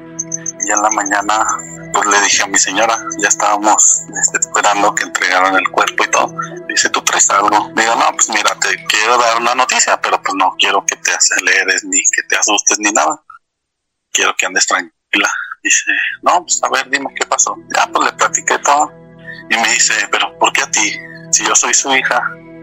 Y en la mañana pues le dije a mi señora, ya estábamos este, esperando que entregaran el cuerpo y todo. Dice, ¿tú traes algo? Digo, no, pues mira, te quiero dar una noticia, pero pues no quiero que te aceleres ni que te asustes ni nada. Quiero que andes tranquila. Dice, no, pues a ver, dime qué pasó. Ya, pues le platiqué todo. Y me dice, ¿pero por qué a ti? Si yo soy su hija.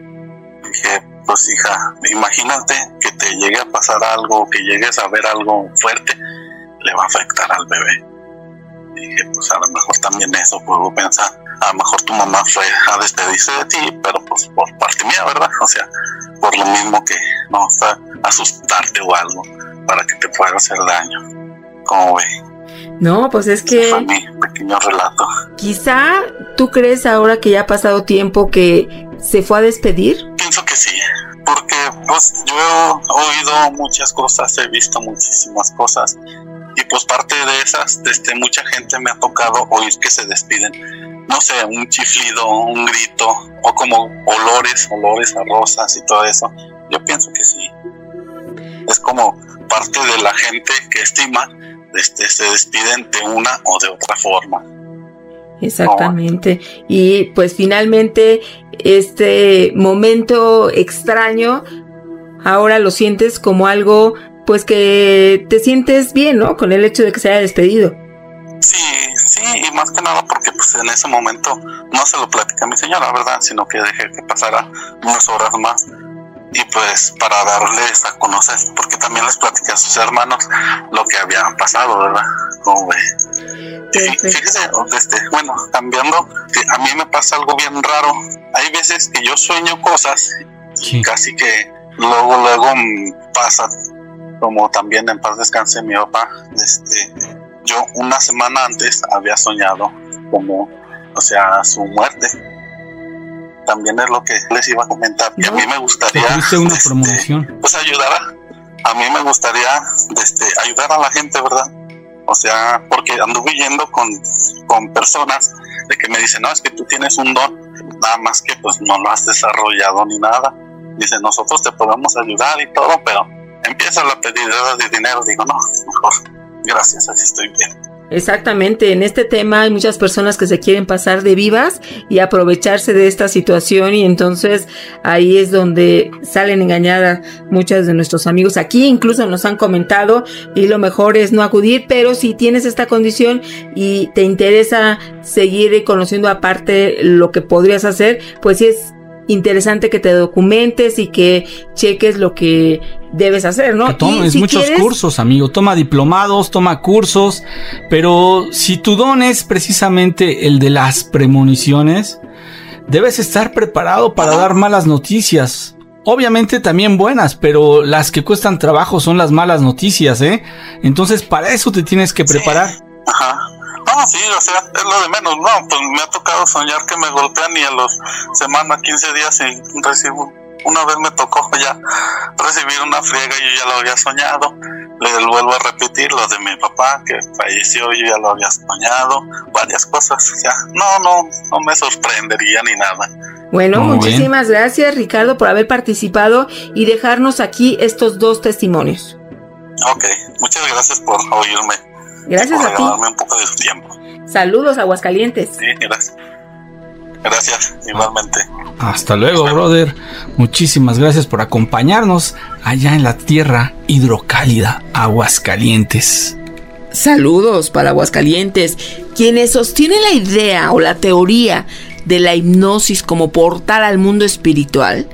Dije, pues hija, imagínate que te llegue a pasar algo, que llegues a ver algo fuerte, le va a afectar al bebé. Dije, pues a lo mejor también eso puedo pensar. A lo mejor tu mamá fue a despedirse de ti, pero pues por parte mía, ¿verdad? O sea, por lo mismo que no, o sea, asustarte o algo para que te pueda hacer daño. ¿Cómo ve? No, pues es que... Ese fue mi pequeño relato. Quizá tú crees ahora que ya ha pasado tiempo que se fue a despedir. Pienso que sí, porque pues yo he oído muchas cosas, he visto muchísimas cosas. Y pues parte de esas, desde mucha gente me ha tocado oír que se despiden. No sé, un chiflido, un grito, o como olores, olores a rosas y todo eso. Yo pienso que sí. Es como parte de la gente que estima, este, se despiden de una o de otra forma. Exactamente. No. Y pues finalmente este momento extraño, ahora lo sientes como algo... pues que te sientes bien, ¿no? Con el hecho de que se haya despedido. Sí, sí, y más que nada porque pues en ese momento no se lo platicé a mi señora, ¿verdad? Sino que dejé que pasara unas horas más y pues para darles a conocer, porque también les platiqué a sus hermanos lo que había pasado, ¿verdad? Como ve. Y fíjese, este, bueno, cambiando, que a mí me pasa algo bien raro. Hay veces que yo sueño cosas y casi que luego, luego pasa. Como también en paz descanse mi papá, este, yo una semana antes había soñado como, o sea, su muerte. También es lo que les iba a comentar. Y a mí me gustaría, una este, promoción. pues ayudar a, a mí me gustaría, este, ayudar a la gente, ¿verdad? O sea, porque anduve yendo con, con personas de que me dicen, no, es que tú tienes un don, nada más que pues no lo has desarrollado ni nada. Dicen, nosotros te podemos ayudar y todo, pero empieza la pedidera de dinero. Digo, no, mejor, gracias, así estoy bien. Exactamente, en este tema hay muchas personas que se quieren pasar de vivas y aprovecharse de esta situación, y entonces ahí es donde salen engañadas muchos de nuestros amigos. Aquí incluso nos han comentado, y lo mejor es no acudir, pero si tienes esta condición y te interesa seguir conociendo aparte lo que podrías hacer, pues sí es interesante que te documentes y que cheques lo que debes hacer, ¿no? Que tomes si muchos quieres... cursos, amigo. Toma diplomados, toma cursos. Pero si tu don es precisamente el de las premoniciones, debes estar preparado para dar malas noticias. Obviamente también buenas, pero las que cuestan trabajo son las malas noticias, ¿eh? Entonces para eso te tienes que preparar. Sí. Ajá. No, sí, o sea, es lo de menos. No, pues me ha tocado soñar que me golpean y a los semana, quince días y recibo. Una vez me tocó ya recibir una friega y yo ya lo había soñado. Le vuelvo a repetir lo de mi papá que falleció, yo ya lo había soñado. Varias cosas, o sea, no, no, no me sorprendería ni nada. Bueno, Muy muchísimas bien. Gracias, Ricardo, por haber participado y dejarnos aquí estos dos testimonios. Ok, muchas gracias por oírme. Gracias por a ti. regalarme un poco de su tiempo. Saludos, Aguascalientes. Sí, gracias. Gracias, igualmente. Hasta luego, brother. Muchísimas gracias por acompañarnos allá en la tierra hidrocálida, Aguascalientes. Saludos para Aguascalientes. Quienes sostienen la idea o la teoría de la hipnosis como portal al mundo espiritual,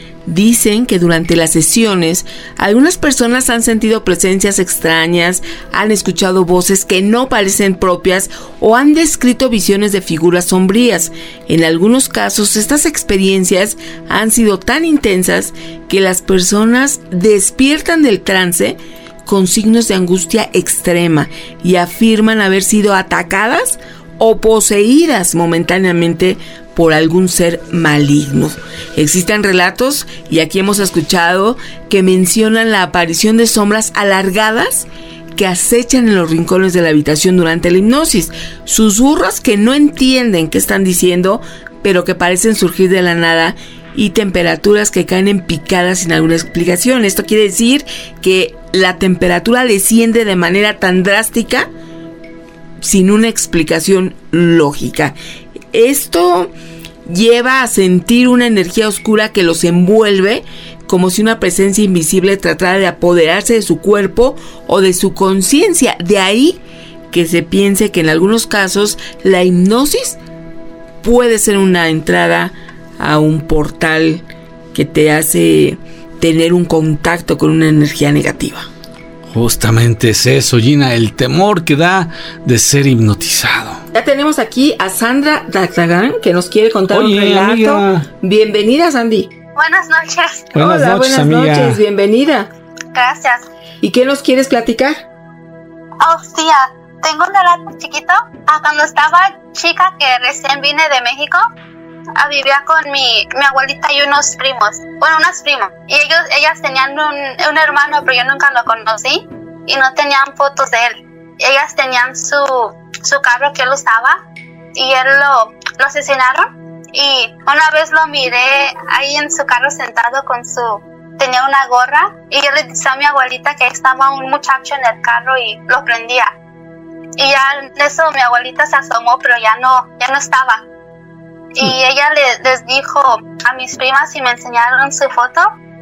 dicen que durante las sesiones algunas personas han sentido presencias extrañas, han escuchado voces que no parecen propias o han descrito visiones de figuras sombrías. En algunos casos, estas experiencias han sido tan intensas que las personas despiertan del trance con signos de angustia extrema y afirman haber sido atacadas o poseídas momentáneamente por algún ser maligno. Existen relatos, y aquí hemos escuchado, que mencionan la aparición de sombras alargadas que acechan en los rincones de la habitación durante la hipnosis, susurros que no entienden qué están diciendo, pero que parecen surgir de la nada, y temperaturas que caen en picadas sin alguna explicación. Esto quiere decir que la temperatura desciende de manera tan drástica sin una explicación lógica. Esto lleva a sentir una energía oscura que los envuelve, como si una presencia invisible tratara de apoderarse de su cuerpo o de su conciencia. De ahí que se piense que en algunos casos la hipnosis puede ser una entrada a un portal que te hace tener un contacto con una energía negativa. Justamente es eso, Gina, el temor que da de ser hipnotizado. Ya tenemos aquí a Sandra Dagdagan, que nos quiere contar Oye, un relato. Amiga. Bienvenida, Sandy. Buenas noches. Buenas Hola, noches, buenas amiga. noches, bienvenida. Gracias. ¿Y qué nos quieres platicar? Oh, sí, ah, tengo un relato chiquito. Ah, cuando estaba chica, que recién vine de México, ah, vivía con mi, mi abuelita y unos primos. Bueno, unos primos. Y ellos, ellas tenían un, un hermano, pero yo nunca lo conocí. Y no tenían fotos de él. Ellas tenían su, su carro que él usaba. Y él lo, lo asesinaron. Y una vez lo miré ahí en su carro sentado con su... Tenía una gorra. Y yo le dije a mi abuelita que estaba un muchacho en el carro y lo prendía. Y ya en eso mi abuelita se asomó, pero ya no, ya no estaba. Y ella le, les dijo a mis primas y me enseñaron su foto.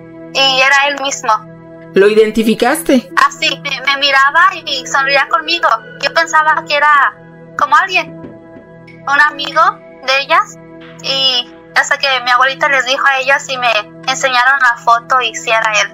Y era él mismo. ¿Lo identificaste? Así, me, me miraba y sonreía conmigo. Yo pensaba que era como alguien, un amigo de ellas. Y hasta que mi abuelita les dijo a ellas y me enseñaron la foto y si era él.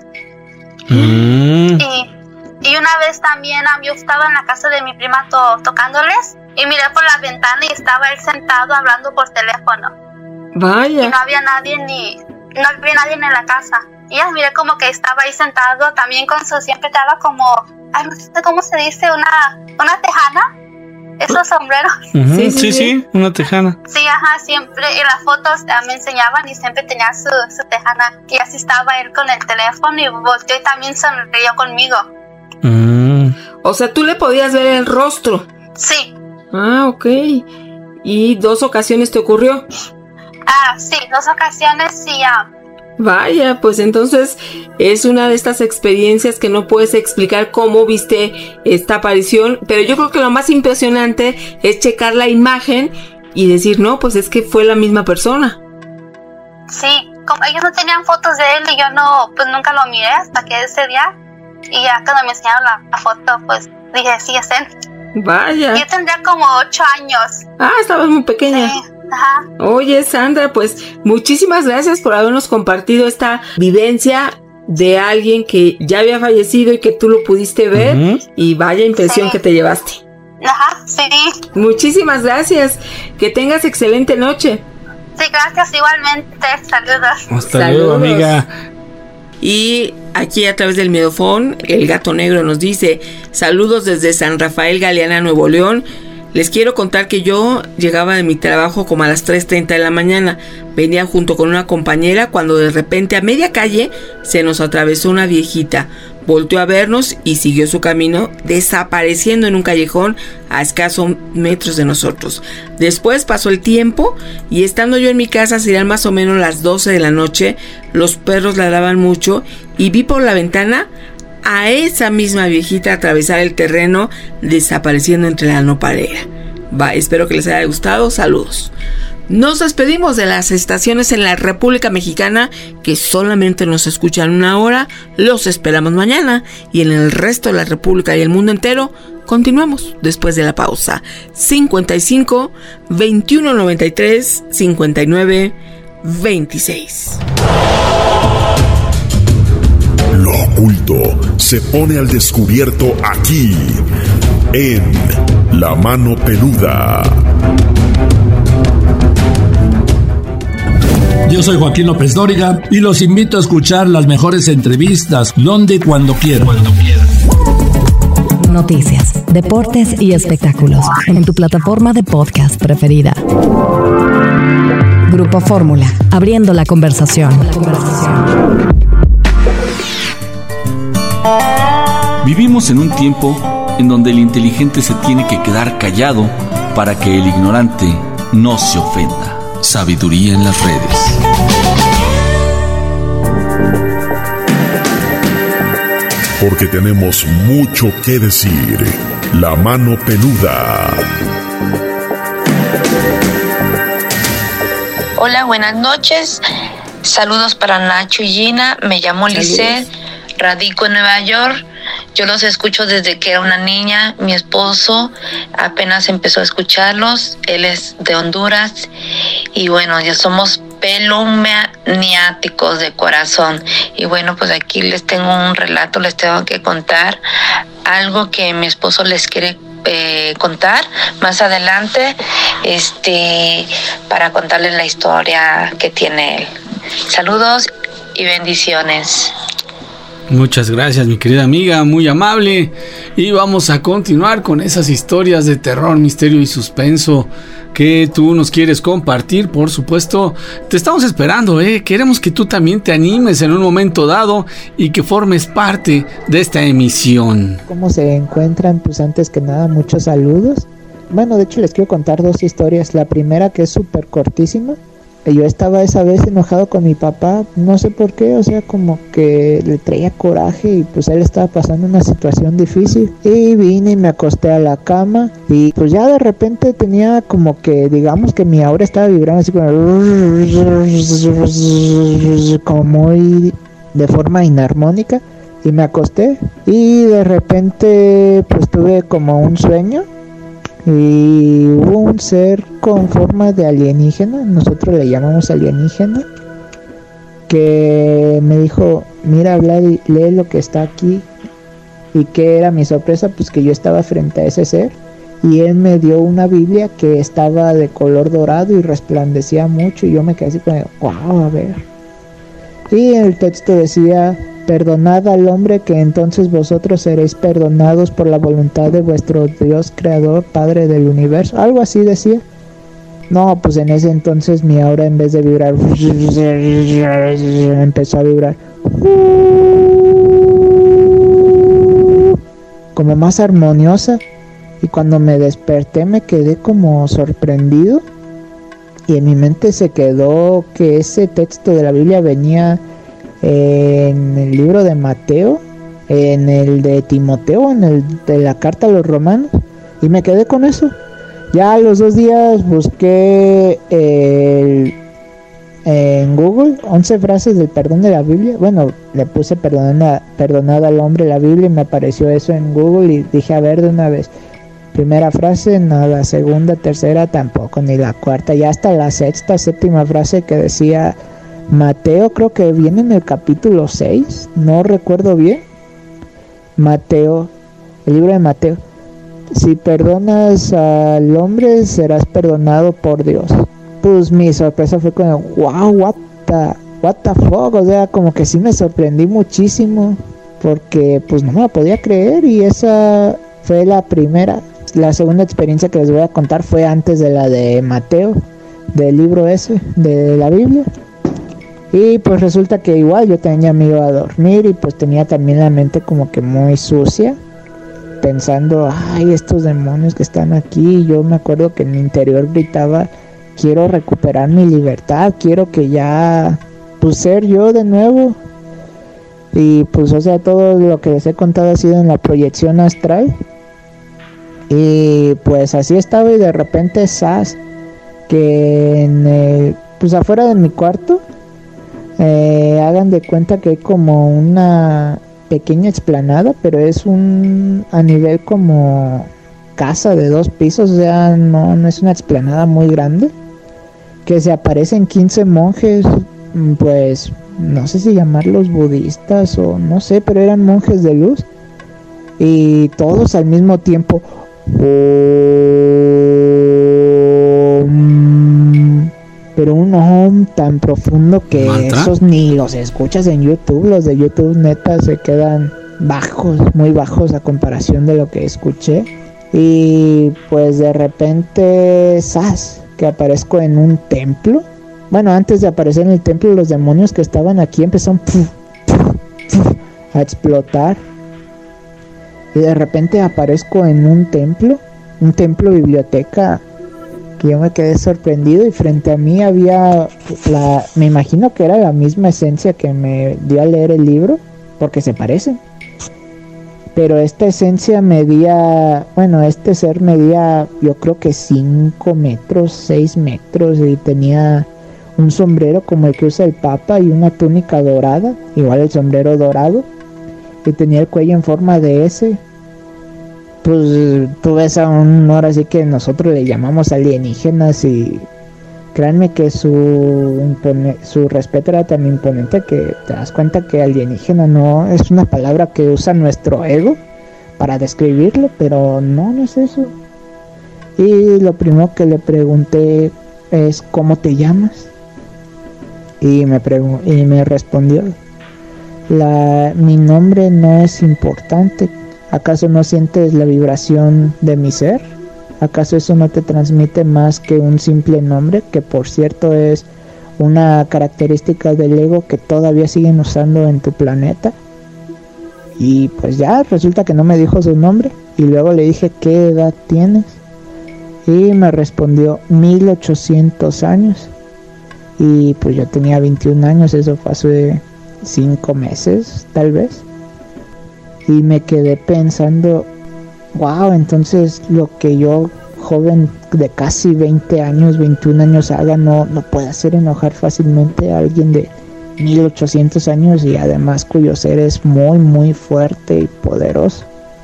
Mm. Y, y una vez también yo estaba en la casa de mi prima to, tocándoles y miré por la ventana y estaba él sentado hablando por teléfono. Vaya. Y no había nadie ni no había nadie en la casa. Y ya miré como que estaba ahí sentado también con su, siempre estaba como, ay, no sé cómo se dice, una, una tejana, esos sombreros. Uh-huh. Sí, sí, sí, sí, una tejana. Sí, ajá, siempre, y las fotos uh, me enseñaban y siempre tenía su, su tejana. Y así estaba él con el teléfono y volteó y también sonrió conmigo. Mm. O sea, ¿tú le podías ver el rostro? Sí. Ah, ok. ¿Y dos ocasiones te ocurrió? Ah, sí, dos ocasiones sí, ya. Uh, Vaya, pues entonces es una de estas experiencias que no puedes explicar cómo viste esta aparición, pero yo creo que lo más impresionante es checar la imagen y decir, no, pues es que fue la misma persona. Sí, como ellos no tenían fotos de él y yo no, pues nunca lo miré hasta que ese día, y ya cuando me enseñaron la, la foto, pues dije, sí, es él. Vaya. Yo tendría como ocho años. Ah, estabas muy pequeña. Sí, Ajá. Oye, Sandra, pues muchísimas gracias por habernos compartido esta vivencia de alguien que ya había fallecido y que tú lo pudiste ver. Uh-huh. Y vaya impresión sí. que te llevaste. Ajá, sí. Muchísimas gracias. Que tengas excelente noche. Sí, gracias igualmente. Saludos. Hasta Saludos. luego, amiga. Y aquí a través del Miedofón, el Gato Negro nos dice: saludos desde San Rafael Galeana, Nuevo León. Les quiero contar que yo llegaba de mi trabajo como a las tres treinta de la mañana. Venía junto con una compañera cuando de repente a media calle se nos atravesó una viejita. Volteó a vernos y siguió su camino, desapareciendo en un callejón a escasos metros de nosotros. Después pasó el tiempo y estando yo en mi casa, serían más o menos las doce de la noche, los perros ladraban mucho y vi por la ventana a esa misma viejita atravesar el terreno, desapareciendo entre la nopalera. Va, espero que les haya gustado. Saludos. Nos despedimos de las estaciones en la República Mexicana que solamente nos escuchan una hora. Los esperamos mañana y en el resto de la República y el mundo entero continuamos después de la pausa. cincuenta y cinco, veintiuno noventa y tres, cincuenta y nueve, veintiséis. Lo oculto se pone al descubierto aquí en La Mano Peluda. Yo soy Joaquín López Dóriga y los invito a escuchar las mejores entrevistas donde y cuando quieran. Cuando quieran. Noticias, deportes y espectáculos en tu plataforma de podcast preferida. Grupo Fórmula, abriendo la conversación. La conversación. Vivimos en un tiempo en donde el inteligente se tiene que quedar callado para que el ignorante no se ofenda. Sabiduría en las redes. Porque tenemos mucho que decir. La Mano Peluda. Hola, buenas noches. Saludos para Nacho y Gina. Me llamo Lisette, radico en Nueva York. Yo los escucho desde que era una niña. Mi esposo apenas empezó a escucharlos. Él es de Honduras. Y bueno, ya somos pelomaniáticos de corazón. Y bueno, pues aquí les tengo un relato, les tengo que contar algo que mi esposo les quiere eh, contar más adelante, este, para contarles la historia que tiene él. Saludos y bendiciones. Muchas gracias, mi querida amiga, muy amable. Y vamos a continuar con esas historias de terror, misterio y suspenso que tú nos quieres compartir. Por supuesto, te estamos esperando, ¿eh? Queremos que tú también te animes en un momento dado y que formes parte de esta emisión. ¿Cómo se encuentran? Pues antes que nada, muchos saludos. Bueno, de hecho les quiero contar dos historias. La primera, que es súper cortísima. Yo estaba esa vez enojado con mi papá, no sé por qué, o sea, como que le traía coraje y pues él estaba pasando una situación difícil. Y vine y me acosté a la cama y pues ya de repente tenía como que, digamos que mi aura estaba vibrando así como, como muy de forma inarmónica, y me acosté y de repente pues tuve como un sueño. Y hubo un ser con forma de alienígena, nosotros le llamamos alienígena, que me dijo, mira, Vlad, lee lo que está aquí. Y que era mi sorpresa, pues que yo estaba frente a ese ser, y él me dio una Biblia que estaba de color dorado y resplandecía mucho, y yo me quedé así como, wow, a ver. Y el texto decía: perdonad al hombre, que entonces vosotros seréis perdonados por la voluntad de vuestro Dios creador, Padre del universo. Algo así decía. No, pues en ese entonces mi aura, en vez de vibrar, empezó a vibrar como más armoniosa. Y cuando me desperté me quedé como sorprendido, y en mi mente se quedó que ese texto de la Biblia venía en el libro de Mateo, en el de Timoteo, en el de la carta a los romanos, y me quedé con eso. Ya a los dos días busqué el, en Google once frases del perdón de la Biblia. Bueno, le puse perdonad, perdonad al hombre la Biblia, y me apareció eso en Google y dije, a ver, de una vez. Primera frase, nada. Segunda, tercera, tampoco. Ni la cuarta. Ya hasta la sexta, séptima frase que decía Mateo, creo que viene en el capítulo seis. No recuerdo bien. Mateo, el libro de Mateo. Si perdonas al hombre, serás perdonado por Dios. Pues mi sorpresa fue como, wow, what the, what the fuck. O sea, como que sí me sorprendí muchísimo. Porque pues no me la podía creer. Y esa fue la primera. La segunda experiencia que les voy a contar fue antes de la de Mateo, del libro ese, de la Biblia. Y pues resulta que igual yo tenía me iba a dormir y pues tenía también la mente como que muy sucia, pensando, ay, estos demonios que están aquí. Yo me acuerdo que en mi interior gritaba, quiero recuperar mi libertad, quiero que ya, pues ser yo de nuevo. Y pues o sea, todo lo que les he contado ha sido en la proyección astral. Y pues así estaba y de repente sas, que en el, pues afuera de mi cuarto, eh, hagan de cuenta que hay como una pequeña explanada, pero es un a nivel como casa de dos pisos, o sea, no, no es una explanada muy grande, que se aparecen quince monjes, pues no sé si llamarlos budistas o no sé, pero eran monjes de luz, y todos al mismo tiempo, Om, pero un om tan profundo que ¿mantra? Esos ni los escuchas en YouTube. Los de YouTube neta se quedan bajos, muy bajos a comparación de lo que escuché. Y pues de repente ¡zas!, que aparezco en un templo. Bueno, antes de aparecer en el templo, los demonios que estaban aquí empezaron puf, puf, puf, a explotar. Y de repente aparezco en un templo, un templo biblioteca, que yo me quedé sorprendido, y frente a mí había la, me imagino que era la misma esencia que me dio a leer el libro, porque se parecen. Pero esta esencia medía, bueno, este ser medía, yo creo que cinco metros, seis metros, y tenía un sombrero como el que usa el Papa y una túnica dorada, igual el sombrero dorado, y tenía el cuello en forma de S. Pues tú ves a un, ahora sí que nosotros le llamamos alienígenas, y créanme que su impone, su respeto era tan imponente que te das cuenta que alienígena no es una palabra que usa nuestro ego para describirlo, pero no, no es eso. Y lo primero que le pregunté es, ¿cómo te llamas? Y me, pregun- y me respondió, la, mi nombre no es importante. ¿Acaso no sientes la vibración de mi ser? ¿Acaso eso no te transmite más que un simple nombre, que por cierto es una característica del ego que todavía siguen usando en tu planeta? Y pues ya, resulta que no me dijo su nombre. Y luego le dije, ¿qué edad tienes? Y me respondió, mil ochocientos años. Y pues yo tenía veintiún años, eso fue hace cinco meses, tal vez. Y me quedé pensando, wow, entonces lo que yo, joven de casi veinte años, veintiún años haga, no, no puede hacer enojar fácilmente a alguien de mil ochocientos años, y además cuyo ser es muy muy fuerte y poderoso.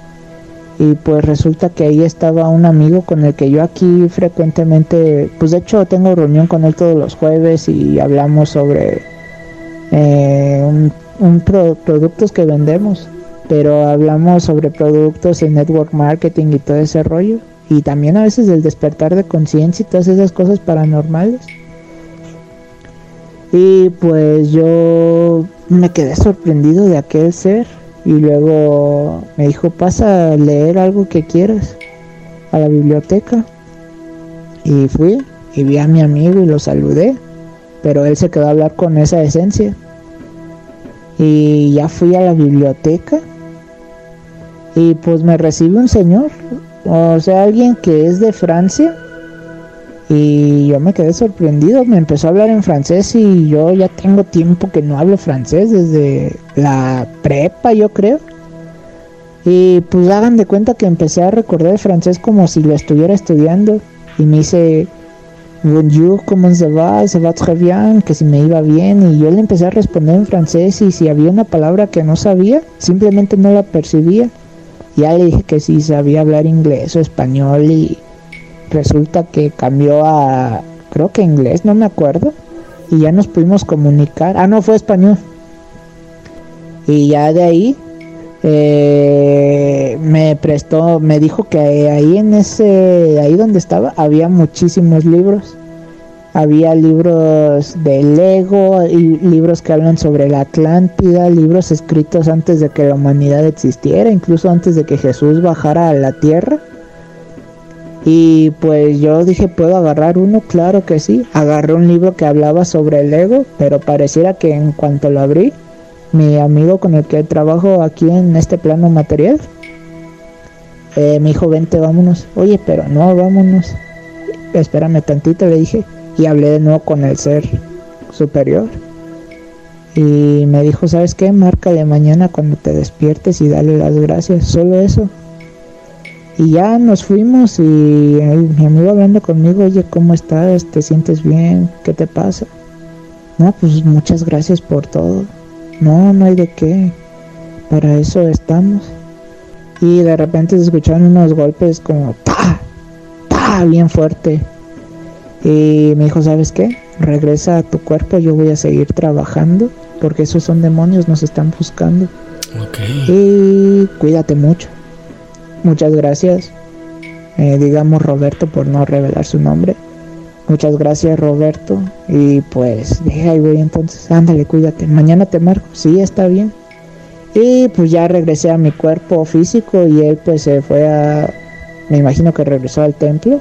Y pues resulta que ahí estaba un amigo con el que yo aquí frecuentemente, pues de hecho tengo reunión con él todos los jueves y hablamos sobre eh, un, un pro, productos que vendemos. Pero hablamos sobre productos en network marketing y todo ese rollo. Y también a veces del despertar de conciencia y todas esas cosas paranormales. Y pues yo me quedé sorprendido de aquel ser. Y luego me dijo, pasa a leer algo que quieras a la biblioteca. Y fui y vi a mi amigo y lo saludé. Pero él se quedó a hablar con esa esencia. Y ya fui a la biblioteca. Y pues me recibe un señor, o sea, alguien que es de Francia. Y yo me quedé sorprendido, me empezó a hablar en francés, y yo ya tengo tiempo que no hablo francés, desde la prepa yo creo. Y pues hagan de cuenta que empecé a recordar el francés como si lo estuviera estudiando. Y me dice, bonjour, comment ça va, ça va très bien, que si me iba bien. Y yo le empecé a responder en francés, y si había una palabra que no sabía, simplemente no la percibía. Ya le dije que sí sabía hablar inglés o español y resulta que cambió a, creo que inglés, no me acuerdo. Y ya nos pudimos comunicar. Ah, no, fue español. Y ya de ahí eh, me prestó, me dijo que ahí en ese, ahí donde estaba, había muchísimos libros. Había libros de Lego, y libros que hablan sobre la Atlántida, libros escritos antes de que la humanidad existiera, incluso antes de que Jesús bajara a la tierra. Y pues yo dije, ¿puedo agarrar uno? Claro que sí. Agarré un libro que hablaba sobre el ego, pero pareciera que en cuanto lo abrí, mi amigo con el que trabajo aquí en este plano material, eh, me dijo, vente, vámonos. Oye, pero no, vámonos. Espérame tantito, le dije. Y hablé de nuevo con el ser superior. Y me dijo, ¿sabes qué? Márcale mañana cuando te despiertes y dale las gracias. Solo eso. Y ya nos fuimos y mi amigo hablando conmigo, oye, ¿cómo estás? ¿Te sientes bien? ¿Qué te pasa? No, pues muchas gracias por todo. No, no hay de qué. Para eso estamos. Y de repente se escucharon unos golpes como ¡ta! ¡ta! Bien fuerte. Y me dijo, ¿sabes qué? Regresa a tu cuerpo, yo voy a seguir trabajando, porque esos son demonios, nos están buscando. Okay. Y cuídate mucho. Muchas gracias. Eh, digamos Roberto por no revelar su nombre. Muchas gracias, Roberto. Y pues dije, ahí voy entonces, ándale, cuídate. Mañana te marco. Sí, está bien. Y pues ya regresé a mi cuerpo físico y él pues se fue a... Me imagino que regresó al templo.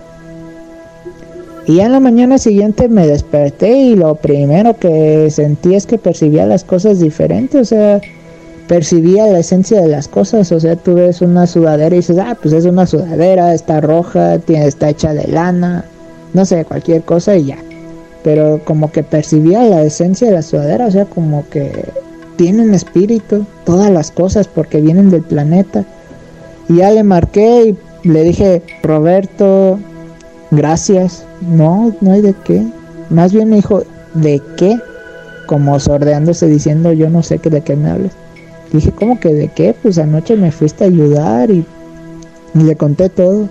Y ya en la mañana siguiente me desperté y lo primero que sentí es que percibía las cosas diferentes, o sea, percibía la esencia de las cosas, o sea, tú ves una sudadera y dices, ah, pues es una sudadera, está roja, tiene, está hecha de lana, no sé, cualquier cosa y ya. Pero como que percibía la esencia de la sudadera, o sea, como que tienen espíritu, todas las cosas, porque vienen del planeta. Y ya le marqué y le dije, Roberto, gracias. No, no hay de qué. Más bien me dijo, ¿de qué? Como sordeándose diciendo, yo no sé que de qué me hablas. Dije, ¿cómo que de qué? Pues anoche me fuiste a ayudar y, y le conté todo.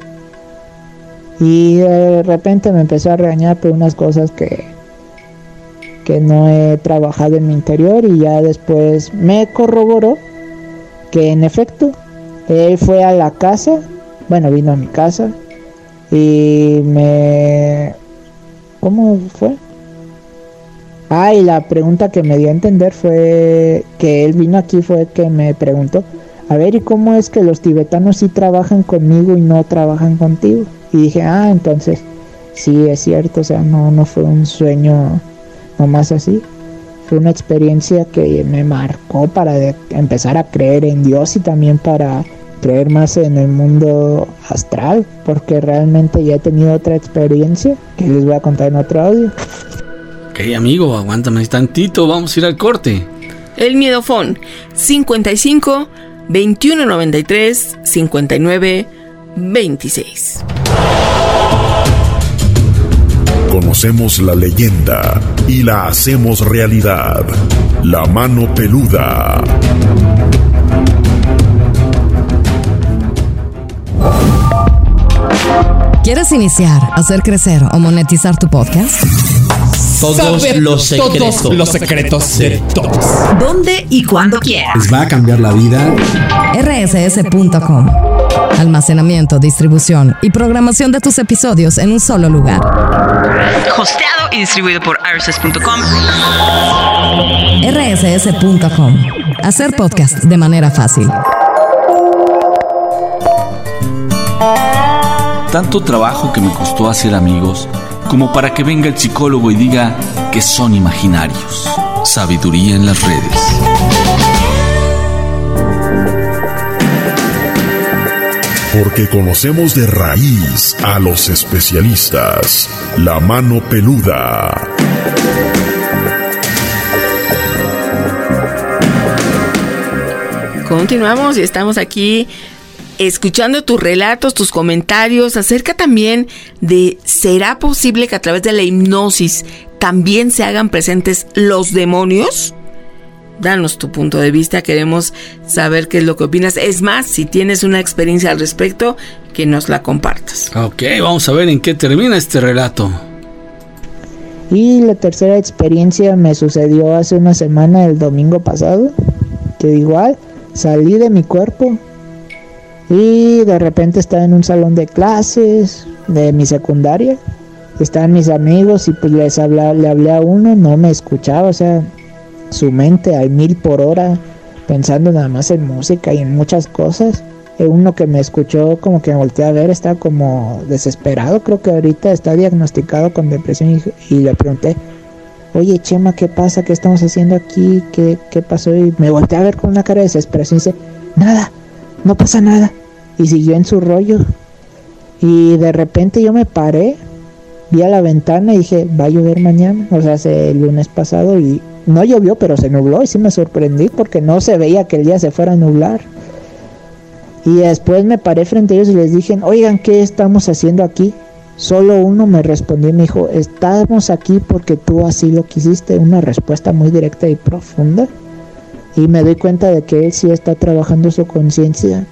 Y de repente me empezó a regañar por unas cosas que, que no he trabajado en mi interior. Y ya después me corroboró que en efecto, él fue a la casa, bueno, vino a mi casa. Y me... ¿Cómo fue? Ah, y la pregunta que me dio a entender fue que él vino aquí, fue que me preguntó, a ver, ¿y cómo es que los tibetanos sí trabajan conmigo y no trabajan contigo? Y dije, ah, entonces, sí, es cierto, o sea, no, no fue un sueño nomás así. Fue una experiencia que me marcó para de- empezar a creer en Dios y también para... creer más en el mundo astral, porque realmente ya he tenido otra experiencia que les voy a contar en otro audio. Ok, amigo, aguántame tantito, vamos a ir al corte. El miedofón cincuenta y cinco, veintiuno noventa y tres, cincuenta y nueve, veintiséis. Conocemos la leyenda y la hacemos realidad. La mano peluda. ¿Quieres iniciar, hacer crecer o monetizar tu podcast? Todos Saber los secretos. todos los secretos de todos. ¿Dónde y cuándo quieras? Les va a cambiar la vida. R S S punto com. Almacenamiento, distribución y programación de tus episodios en un solo lugar. Hosteado y distribuido por R S S punto com. R S S punto com. Hacer podcast de manera fácil. Tanto trabajo que me costó hacer amigos, como para que venga el psicólogo y diga que son imaginarios. Sabiduría en las redes. Porque conocemos de raíz a los especialistas. La mano peluda. Continuamos y estamos aquí escuchando tus relatos, tus comentarios acerca también de ¿será posible que a través de la hipnosis también se hagan presentes los demonios? Danos tu punto de vista, queremos saber qué es lo que opinas. Es más, si tienes una experiencia al respecto, que nos la compartas. Ok, vamos a ver en qué termina este relato. Y la tercera experiencia me sucedió hace una semana, el domingo pasado, que igual salí de mi cuerpo y de repente estaba en un salón de clases de mi secundaria. Estaban mis amigos y pues les hablaba, le hablé a uno, no me escuchaba, o sea, su mente al mil por hora, pensando nada más en música y en muchas cosas. Uno que me escuchó como que me volteé a ver, estaba como desesperado, creo que ahorita está diagnosticado con depresión y, y le pregunté, oye Chema, ¿qué pasa? ¿Qué estamos haciendo aquí? ¿Qué, qué pasó? Y me volteé a ver con una cara de desesperación y dice, nada, no pasa nada. Y siguió en su rollo. Y de repente yo me paré, vi a la ventana y dije, va a llover mañana, o sea, hace el lunes pasado, y no llovió, pero se nubló y sí me sorprendí porque no se veía que el día se fuera a nublar. Y después me paré frente a ellos y les dije, oigan, ¿qué estamos haciendo aquí? Solo uno me respondió y me dijo, estamos aquí porque tú así lo quisiste. Una respuesta muy directa y profunda. Y me doy cuenta de que él sí está trabajando su conciencia,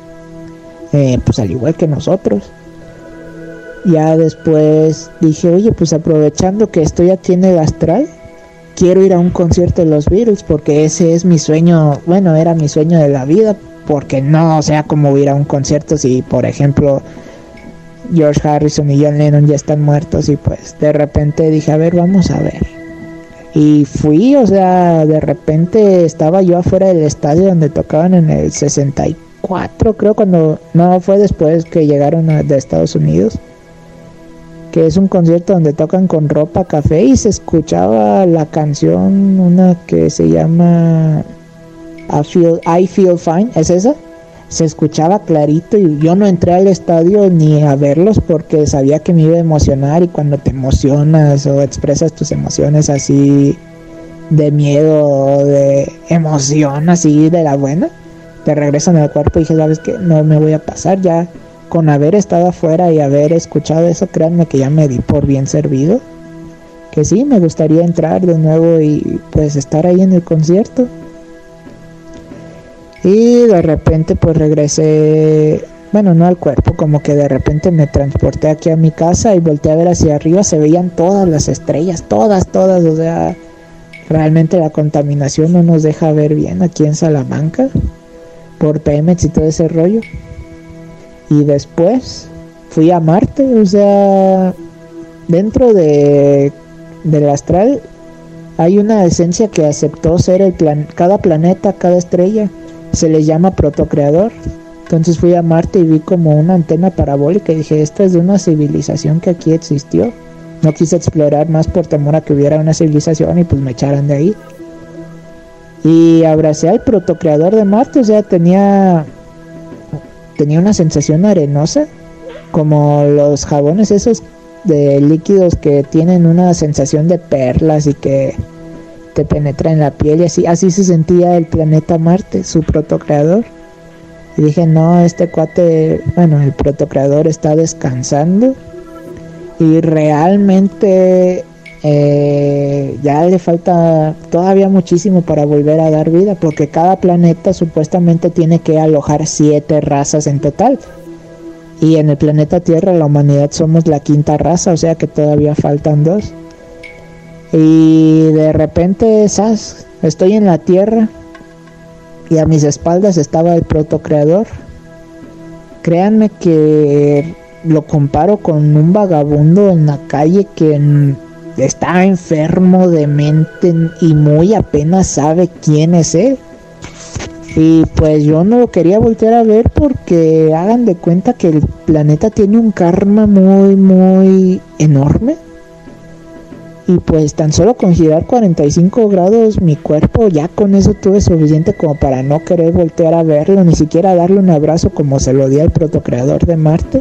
eh, pues al igual que nosotros. Ya después dije, oye, pues aprovechando que estoy aquí en el astral, quiero ir a un concierto de los Beatles porque ese es mi sueño, bueno, era mi sueño de la vida. Porque no, o sea, como ir a un concierto si, por ejemplo, George Harrison y John Lennon ya están muertos. Y pues de repente dije, a ver, vamos a ver. Y fui, o sea, de repente estaba yo afuera del estadio donde tocaban en el sesenta y cuatro, creo, cuando, no, fue después que llegaron a, de Estados Unidos, que es un concierto donde tocan con ropa café y se escuchaba la canción, una que se llama I Feel, I Feel Fine, ¿es esa? Se escuchaba clarito y yo no entré al estadio ni a verlos porque sabía que me iba a emocionar, y cuando te emocionas o expresas tus emociones así de miedo o de emoción así de la buena, te regresan al cuerpo. Y dije, ¿sabes qué? No me voy a pasar ya. Con haber estado afuera y haber escuchado eso, créanme que ya me di por bien servido. Que sí, me gustaría entrar de nuevo y pues estar ahí en el concierto. Y de repente pues regresé, bueno, no al cuerpo, como que de repente me transporté aquí a mi casa y volteé a ver hacia arriba, se veían todas las estrellas, todas, todas, o sea, realmente la contaminación no nos deja ver bien aquí en Salamanca, por Pemex y todo ese rollo. Y después fui a Marte, o sea, dentro de del astral hay una esencia que aceptó ser el plan, cada planeta, cada estrella. Se le llama protocreador. Entonces fui a Marte y vi como una antena parabólica y dije, esta es de una civilización que aquí existió. No quise explorar más por temor a que hubiera una civilización y pues me echaran de ahí. Y abracé al protocreador de Marte, o sea, tenía tenía una sensación arenosa, como los jabones esos de líquidos que tienen una sensación de perlas y que te penetra en la piel, y así, así se sentía el planeta Marte, su protocreador. Y dije, no, este cuate, bueno, el protocreador está descansando y realmente eh, ya le falta todavía muchísimo para volver a dar vida, porque cada planeta supuestamente tiene que alojar siete razas en total. Y en el planeta Tierra la humanidad somos la quinta raza, o sea que todavía faltan dos. Y de repente, ¿sabes? Estoy en la Tierra y a mis espaldas estaba el protocreador. Créanme que lo comparo con un vagabundo en la calle que está enfermo de mente y muy apenas sabe quién es él. Y pues yo no lo quería voltear a ver porque hagan de cuenta que el planeta tiene un karma muy muy enorme. Y pues tan solo con girar cuarenta y cinco grados mi cuerpo, ya con eso tuve suficiente como para no querer voltear a verlo, ni siquiera darle un abrazo como se lo di al protocreador de Marte.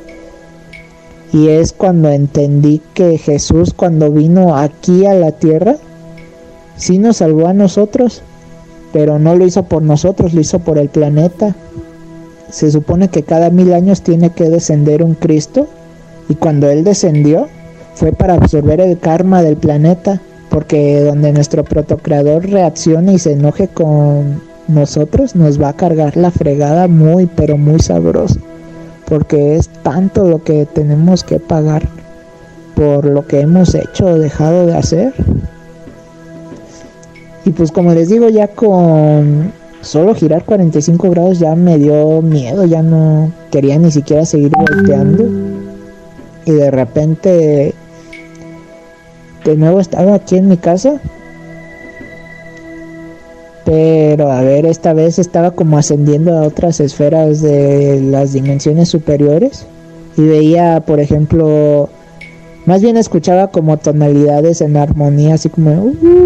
Y es cuando entendí que Jesús, cuando vino aquí a la Tierra, sí nos salvó a nosotros, pero no lo hizo por nosotros, lo hizo por el planeta. Se supone que cada mil años tiene que descender un Cristo, y cuando Él descendió fue para absorber el karma del planeta, porque donde nuestro protocreador reaccione y se enoje con nosotros, nos va a cargar la fregada muy, pero muy sabroso, porque es tanto lo que tenemos que pagar por lo que hemos hecho o dejado de hacer. Y pues como les digo, ya con solo girar cuarenta y cinco grados ya me dio miedo, ya no quería ni siquiera seguir volteando. Y de repente de nuevo estaba aquí en mi casa, pero a ver, esta vez estaba como ascendiendo a otras esferas de las dimensiones superiores y veía, por ejemplo, más bien escuchaba como tonalidades en armonía, así como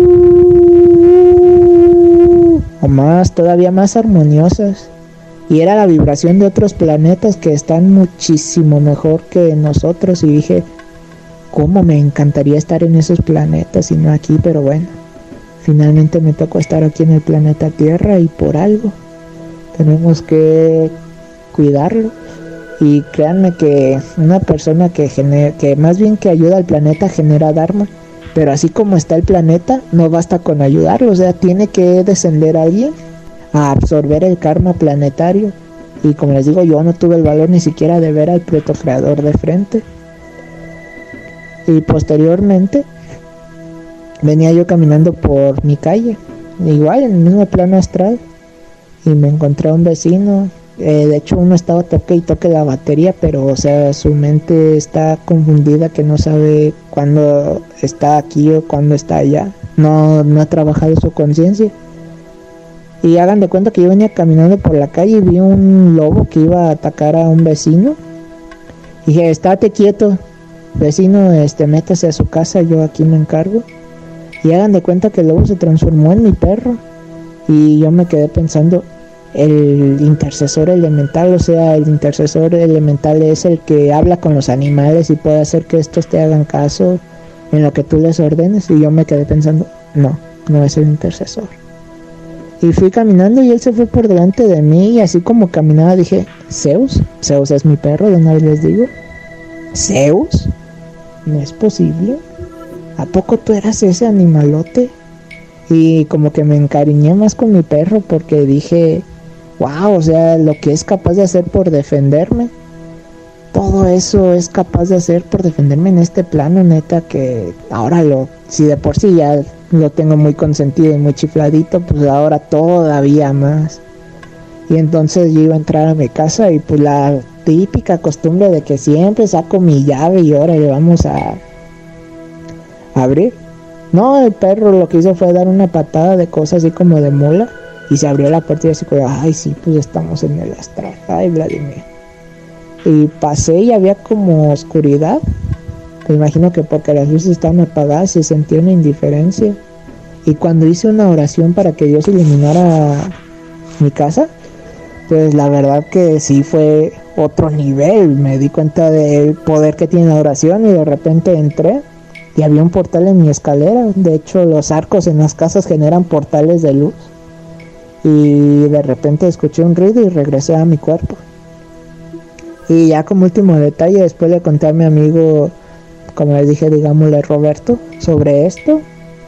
uh, o más, todavía más armoniosas, y era la vibración de otros planetas que están muchísimo mejor que nosotros. Y dije, cómo me encantaría estar en esos planetas y no aquí, pero bueno, finalmente me tocó estar aquí en el planeta Tierra, y por algo tenemos que cuidarlo. Y créanme que una persona que genera, que más bien que ayuda al planeta, genera dharma, pero así como está el planeta, no basta con ayudarlo, o sea, tiene que descender alguien a absorber el karma planetario. Y como les digo, yo no tuve el valor ni siquiera de ver al protocreador de frente. Y posteriormente venía yo caminando por mi calle, igual en el mismo plano astral, y me encontré a un vecino. Eh, de hecho, uno estaba toque y toque la batería, pero o sea, su mente está confundida, que no sabe cuándo está aquí o cuándo está allá. No, no ha trabajado su conciencia. Y hagan de cuenta que yo venía caminando por la calle y vi un lobo que iba a atacar a un vecino. Y dije, estate quieto, vecino, este, métase a su casa, yo aquí me encargo. Y hagan de cuenta que el lobo se transformó en mi perro. Y yo me quedé pensando, el intercesor elemental, o sea, el intercesor elemental es el que habla con los animales y puede hacer que estos te hagan caso en lo que tú les ordenes. Y yo me quedé pensando, no, no es el intercesor. Y fui caminando y él se fue por delante de mí, y así como caminaba dije, Zeus, Zeus es mi perro, de una vez les digo, Zeus, no es posible, ¿a poco tú eras ese animalote? Y como que me encariñé más con mi perro, porque dije, wow, o sea, lo que es capaz de hacer por defenderme, todo eso es capaz de hacer por defenderme en este plano, neta, que ahora lo, si de por sí ya lo tengo muy consentido y muy chifladito, pues ahora todavía más. Y entonces yo iba a entrar a mi casa y pues la típica costumbre de que siempre saco mi llave y ahora le vamos a abrir. No, el perro lo que hizo fue dar una patada de cosas así como de mula, y se abrió la puerta y así como, ay sí, pues estamos en el astral, ay Vladimir. Y pasé y había como oscuridad, me imagino que porque las luces estaban apagadas y sentí una indiferencia. Y cuando hice una oración para que Dios iluminara mi casa, pues la verdad que sí fue otro nivel. Me di cuenta del poder que tiene la oración y de repente entré y había un portal en mi escalera. De hecho, los arcos en las casas generan portales de luz. Y de repente escuché un ruido y regresé a mi cuerpo. Y ya como último detalle, después le conté a mi amigo, como les dije, digámosle Roberto, sobre esto.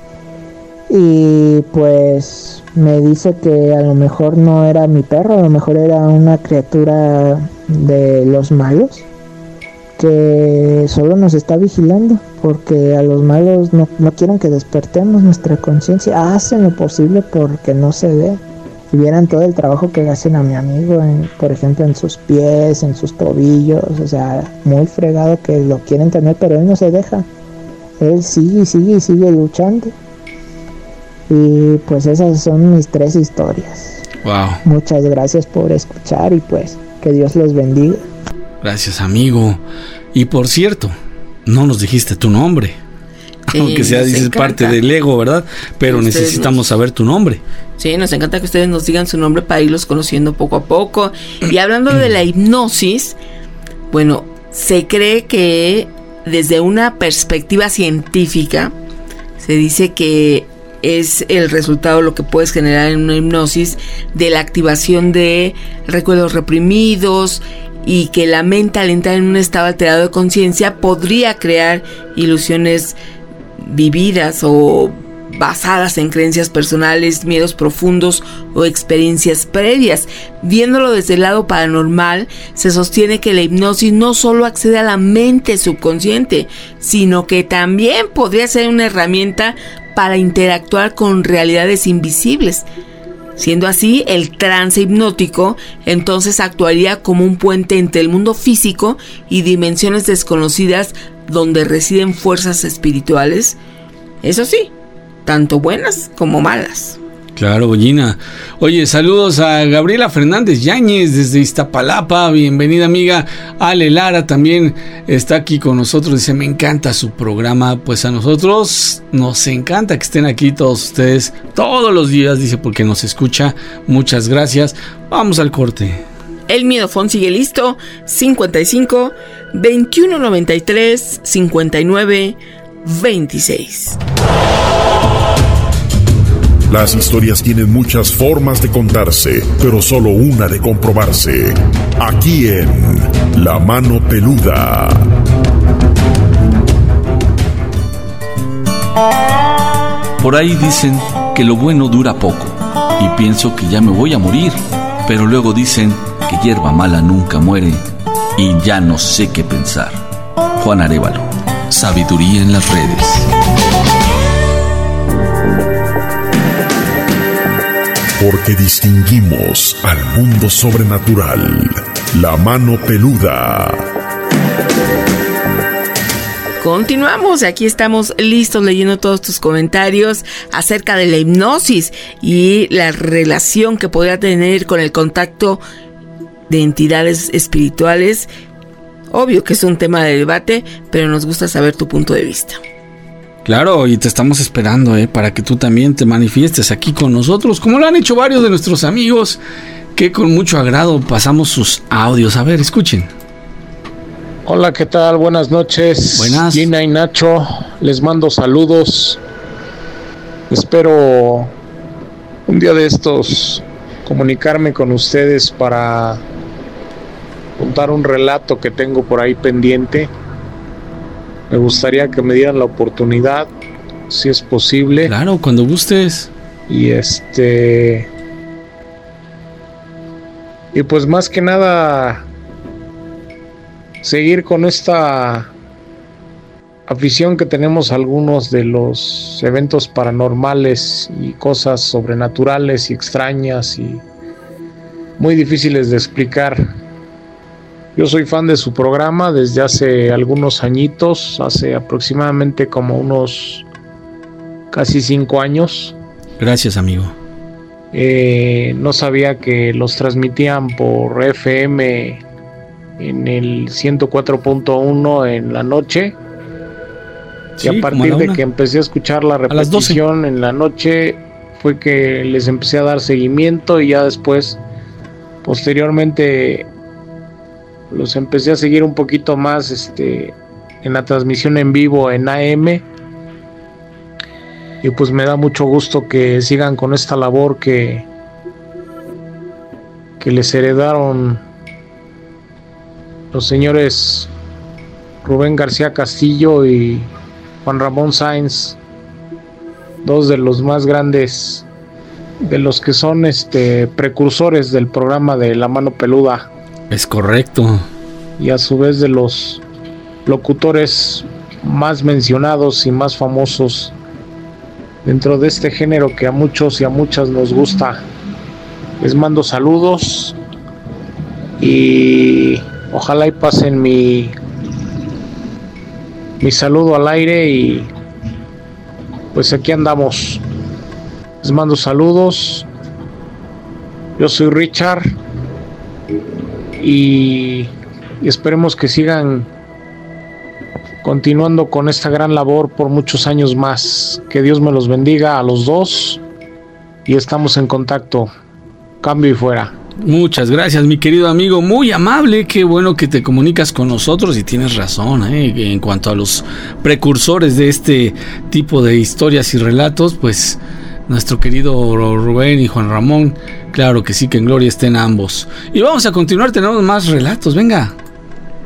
Y pues me dice que a lo mejor no era mi perro, a lo mejor era una criatura de los malos, que solo nos está vigilando, porque a los malos no, no quieren que despertemos nuestra conciencia, hacen lo posible porque no se dé. Y vieran todo el trabajo que hacen a mi amigo, en, por ejemplo en sus pies, en sus tobillos, o sea, muy fregado que lo quieren tener, pero él no se deja, él sigue y sigue y sigue luchando. Y pues esas son mis tres historias. Wow. Muchas gracias por escuchar y pues que Dios los bendiga. Gracias, amigo. Y por cierto, no nos dijiste tu nombre. Sí, aunque sea, dices, encanta. Parte del ego, ¿verdad? Pero ustedes necesitamos nos... saber tu nombre. Sí, nos encanta que ustedes nos digan su nombre para irlos conociendo poco a poco. Y hablando de la hipnosis, bueno, se cree que desde una perspectiva científica se dice que es el resultado, lo que puedes generar en una hipnosis, de la activación de recuerdos reprimidos, y que la mente, al entrar en un estado alterado de conciencia, podría crear ilusiones vividas o basadas en creencias personales, miedos profundos o experiencias previas. Viéndolo desde el lado paranormal, se sostiene que la hipnosis no solo accede a la mente subconsciente, sino que también podría ser una herramienta para interactuar con realidades invisibles. Siendo así, el trance hipnótico entonces actuaría como un puente entre el mundo físico y dimensiones desconocidas donde residen fuerzas espirituales, eso sí, tanto buenas como malas. Claro, Gina. Oye, saludos a Gabriela Fernández Yáñez desde Iztapalapa. Bienvenida, amiga. Ale Lara también está aquí con nosotros. Dice, me encanta su programa. Pues a nosotros nos encanta que estén aquí todos ustedes todos los días. Dice, porque nos escucha. Muchas gracias. Vamos al corte. El Miedofón sigue listo. cincuenta y cinco, veintiuno noventa y tres, cincuenta y nueve, veintiséis. Las historias tienen muchas formas de contarse, pero solo una de comprobarse. Aquí en La Mano Peluda. Por ahí dicen que lo bueno dura poco, y pienso que ya me voy a morir, pero luego dicen que hierba mala nunca muere, y ya no sé qué pensar. Juan Arévalo, Sabiduría en las redes. Porque distinguimos al mundo sobrenatural. La Mano Peluda. Continuamos, aquí estamos listos leyendo todos tus comentarios acerca de la hipnosis y la relación que podría tener con el contacto de entidades espirituales. Obvio que es un tema de debate, pero nos gusta saber tu punto de vista. Claro, y te estamos esperando, eh, para que tú también te manifiestes aquí con nosotros, como lo han hecho varios de nuestros amigos, que con mucho agrado pasamos sus audios. A ver, escuchen. Hola, ¿qué tal? Buenas noches. Buenas. Gina y Nacho, les mando saludos. Espero un día de estos comunicarme con ustedes para contar un relato que tengo por ahí pendiente. Me gustaría que me dieran la oportunidad, si es posible. Claro, cuando gustes. Y este... Y pues más que nada, seguir con esta afición que tenemos algunos de los eventos paranormales y cosas sobrenaturales y extrañas y muy difíciles de explicar. Yo soy fan de su programa desde hace algunos añitos, hace aproximadamente como unos casi cinco años. Gracias, amigo. Eh, no sabía que los transmitían por F M en el ciento cuatro punto uno en la noche. Sí, y a partir a de que empecé a escuchar la repetición en la noche fue que les empecé a dar seguimiento y ya después, posteriormente, los empecé a seguir un poquito más este, en la transmisión en vivo en A M. Y pues me da mucho gusto que sigan con esta labor que, que les heredaron los señores Rubén García Castillo y Juan Ramón Sáenz, dos de los más grandes, de los que son este, precursores del programa de La Mano Peluda. Es correcto. Y a su vez de los locutores más mencionados y más famosos dentro de este género que a muchos y a muchas nos gusta. Les mando saludos y ojalá y pasen mi mi saludo al aire y pues aquí andamos. Les mando saludos. Yo soy Richard y, y esperemos que sigan continuando con esta gran labor por muchos años más. Que Dios me los bendiga a los dos y estamos en contacto. Cambio y fuera. Muchas gracias, mi querido amigo, muy amable, qué bueno que te comunicas con nosotros y tienes razón, ¿eh? En cuanto a los precursores de este tipo de historias y relatos, pues nuestro querido Rubén y Juan Ramón, claro que sí, que en gloria estén ambos. Y vamos a continuar, tenemos más relatos, venga.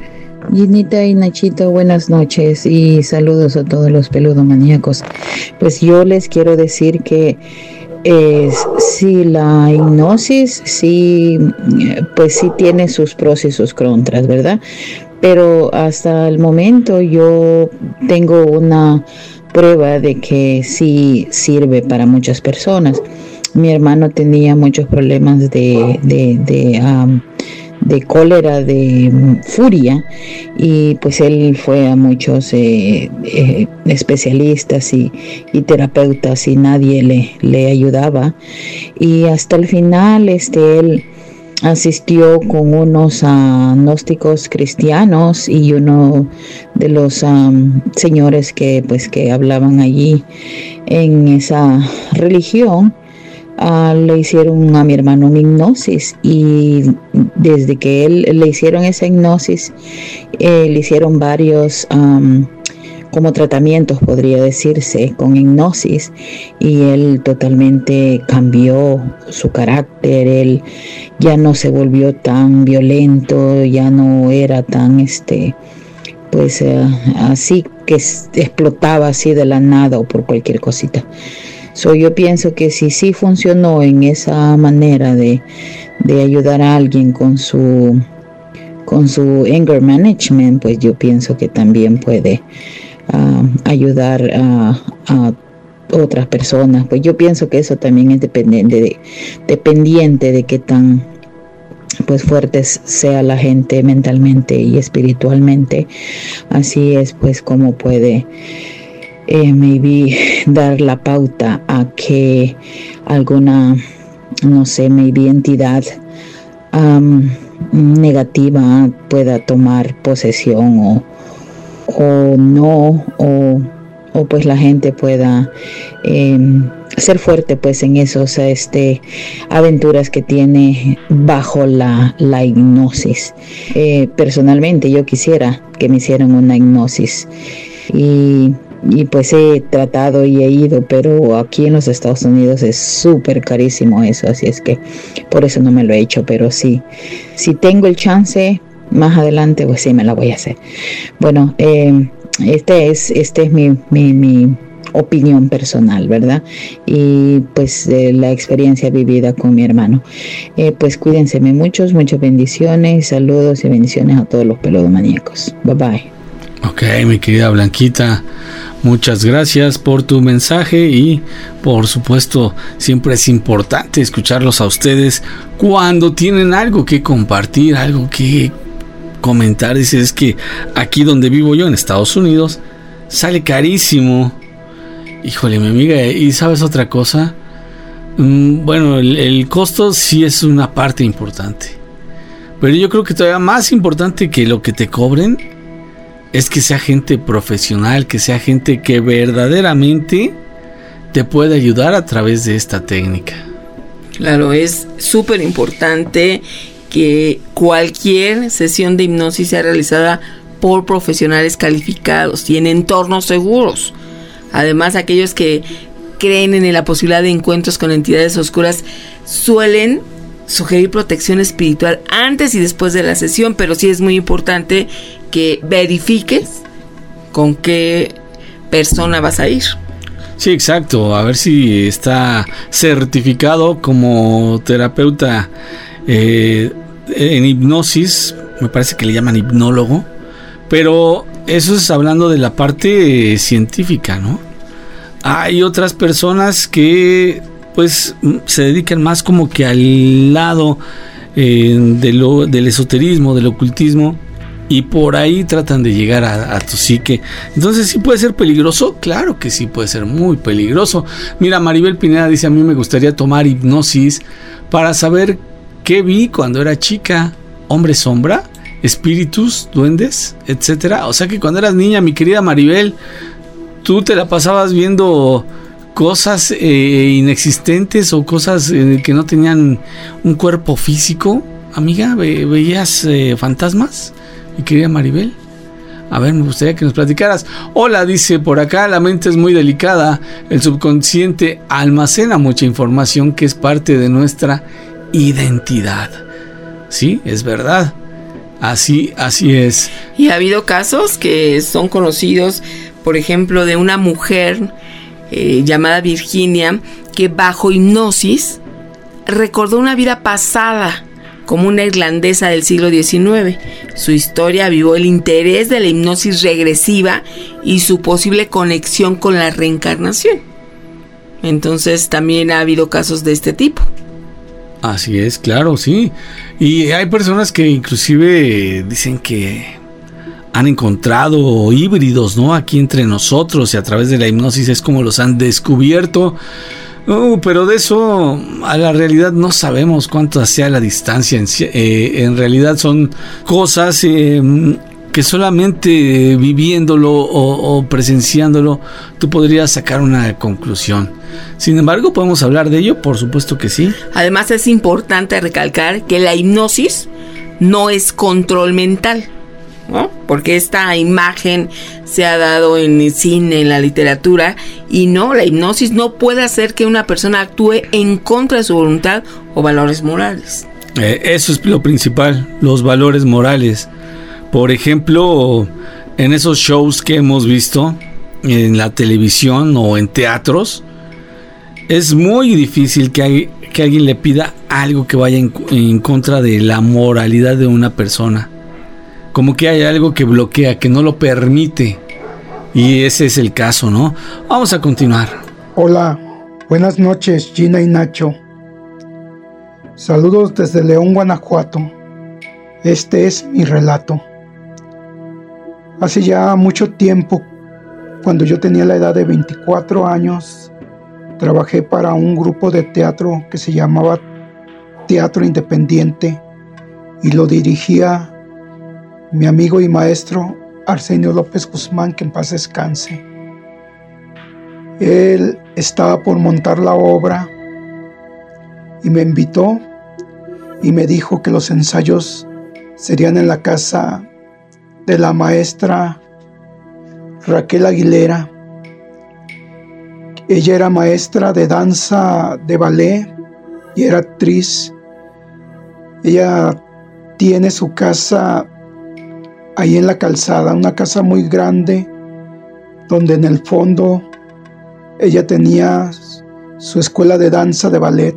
Ginita y Nachito, buenas noches y saludos a todos los peludomaníacos. Pues yo les quiero decir que eh, sí, la hipnosis sí, pues sí tiene sus pros y sus contras, ¿verdad? Pero hasta el momento yo tengo una prueba de que sí sirve para muchas personas. Mi hermano tenía muchos problemas de, de, de um, de cólera, de furia, y pues él fue a muchos eh, eh, especialistas y, y terapeutas y nadie le, le ayudaba, y hasta el final este él asistió con unos uh, gnósticos cristianos y uno de los um, señores que pues que hablaban allí en esa religión. Uh, le hicieron a mi hermano una hipnosis, y desde que él le hicieron esa hipnosis eh, le hicieron varios um, como tratamientos, podría decirse, con hipnosis, y él totalmente cambió su carácter. Él ya no se volvió tan violento, ya no era tan este pues uh, así que explotaba así de la nada o por cualquier cosita. So, yo pienso que si sí funcionó en esa manera de, de ayudar a alguien con su con su anger management, pues yo pienso que también puede uh, ayudar a, a otras personas. Pues yo pienso que eso también es dependiente de, dependiente de qué tan pues fuertes sea la gente mentalmente y espiritualmente. Así es pues como puede Eh, maybe dar la pauta a que alguna, no sé, maybe entidad um, negativa pueda tomar posesión o, o no, o, o pues la gente pueda eh, ser fuerte pues en esos este, aventuras que tiene bajo la, la hipnosis. Eh, personalmente yo quisiera que me hicieran una hipnosis, y Y pues he tratado y he ido, pero aquí en los Estados Unidos es súper carísimo eso, así es que por eso no me lo he hecho. Pero sí, si tengo el chance más adelante, pues sí me la voy a hacer. Bueno, eh, este es este es mi, mi, mi opinión personal, ¿verdad? Y pues eh, la experiencia vivida con mi hermano. Eh, pues cuídense muchos, muchas bendiciones, saludos y bendiciones a todos los peludomaníacos. Bye bye. Ok, mi querida Blanquita, muchas gracias por tu mensaje, y por supuesto siempre es importante escucharlos a ustedes cuando tienen algo que compartir, algo que comentar. Dice, es que aquí donde vivo yo en Estados Unidos sale carísimo. Híjole, mi amiga, ¿y sabes otra cosa? Mm, bueno, el, el costo sí es una parte importante, pero yo creo que todavía más importante que lo que te cobren es que sea gente profesional, que sea gente que verdaderamente te puede ayudar a través de esta técnica. Claro, es súper importante que cualquier sesión de hipnosis sea realizada por profesionales calificados y en entornos seguros. Además, aquellos que creen en la posibilidad de encuentros con entidades oscuras suelen sugerir protección espiritual antes y después de la sesión, pero sí es muy importante que verifiques con qué persona vas a ir. Sí, exacto, a ver si está certificado como terapeuta eh, en hipnosis, me parece que le llaman hipnólogo, pero eso es hablando de la parte eh, científica, ¿no? Hay otras personas que pues se dedican más como que al lado eh, de lo, del esoterismo, del ocultismo, y por ahí tratan de llegar a, a tu psique. Entonces, ¿sí puede ser peligroso? Claro que sí puede ser muy peligroso. Mira, Maribel Pineda dice, a mí me gustaría tomar hipnosis para saber qué vi cuando era chica. Hombre sombra, espíritus, duendes, etcétera. O sea que cuando eras niña, mi querida Maribel, tú te la pasabas viendo cosas eh, inexistentes o cosas eh, que no tenían un cuerpo físico. Amiga, ¿ve, veías eh, fantasmas? Mi querida Maribel, a ver, me gustaría que nos platicaras. Hola, dice por acá, la mente es muy delicada, el subconsciente almacena mucha información que es parte de nuestra identidad. Sí, es verdad. Así, así es. Y ha habido casos que son conocidos, por ejemplo, de una mujer eh, llamada Virginia, que bajo hipnosis recordó una vida pasada como una irlandesa del siglo diecinueve. Su historia avivó el interés de la hipnosis regresiva y su posible conexión con la reencarnación. Entonces también ha habido casos de este tipo. Así es, claro, sí. Y hay personas que inclusive dicen que han encontrado híbridos, ¿no? Aquí entre nosotros, y a través de la hipnosis es como los han descubierto. Uh, pero de eso a la realidad no sabemos cuánto sea la distancia. En, eh, en realidad son cosas eh, que solamente viviéndolo o, o presenciándolo tú podrías sacar una conclusión. Sin embargo, ¿podemos hablar de ello? Por supuesto que sí. Además, es importante recalcar que la hipnosis no es control mental, ¿no? Porque esta imagen se ha dado en el cine, en la literatura, y no, la hipnosis no puede hacer que una persona actúe en contra de su voluntad o valores morales. Eh, eso es lo principal, los valores morales. Por ejemplo, en esos shows que hemos visto en la televisión o en teatros, es muy difícil que, hay, que alguien le pida algo que vaya en, en contra de la moralidad de una persona. Como que hay algo que bloquea, que no lo permite. Y ese es el caso, ¿no? Vamos a continuar. Hola, buenas noches, Gina y Nacho. Saludos desde León, Guanajuato. Este es mi relato. Hace ya mucho tiempo, cuando yo tenía la edad de veinticuatro años, trabajé para un grupo de teatro que se llamaba Teatro Independiente y lo dirigía mi amigo y maestro Arsenio López Guzmán, que en paz descanse. Él estaba por montar la obra y me invitó y me dijo que los ensayos serían en la casa de la maestra Raquel Aguilera. Ella era maestra de danza de ballet y era actriz. Ella tiene su casa ahí en la calzada, una casa muy grande, donde en el fondo ella tenía su escuela de danza de ballet.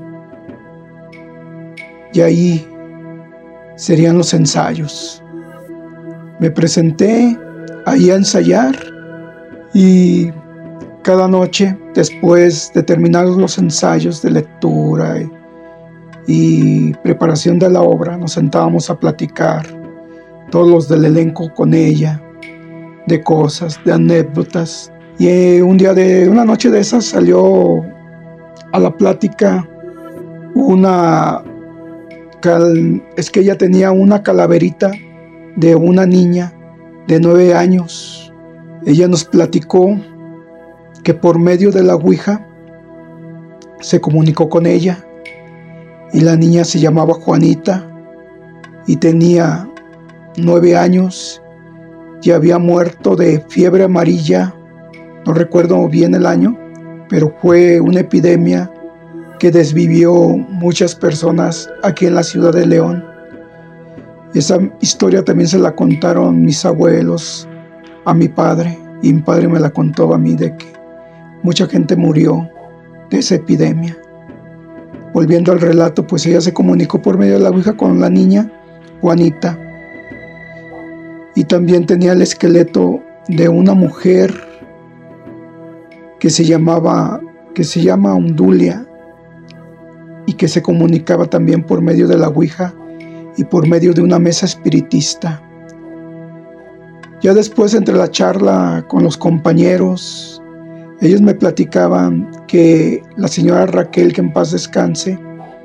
Y ahí serían los ensayos. Me presenté ahí a ensayar y cada noche, después de terminar los ensayos de lectura y, y preparación de la obra, nos sentábamos a platicar, todos los del elenco con ella, de cosas, de anécdotas. Y eh, un día de una noche de esas salió a la plática una cal, es que ella tenía una calaverita de una niña de nueve años. Ella nos platicó que por medio de la ouija se comunicó con ella y la niña se llamaba Juanita y tenía nueve años y había muerto de fiebre amarilla, no recuerdo bien el año, pero fue una epidemia que desvivió muchas personas aquí en la ciudad de León. Esa historia también se la contaron mis abuelos a mi padre, y mi padre me la contó a mí, de que mucha gente murió de esa epidemia. Volviendo al relato, pues ella se comunicó por medio de la ouija con la niña Juanita, y también tenía el esqueleto de una mujer que se llamaba, que se llama Undulia, y que se comunicaba también por medio de la ouija y por medio de una mesa espiritista. Ya después, entre la charla con los compañeros, ellos me platicaban que la señora Raquel, que en paz descanse,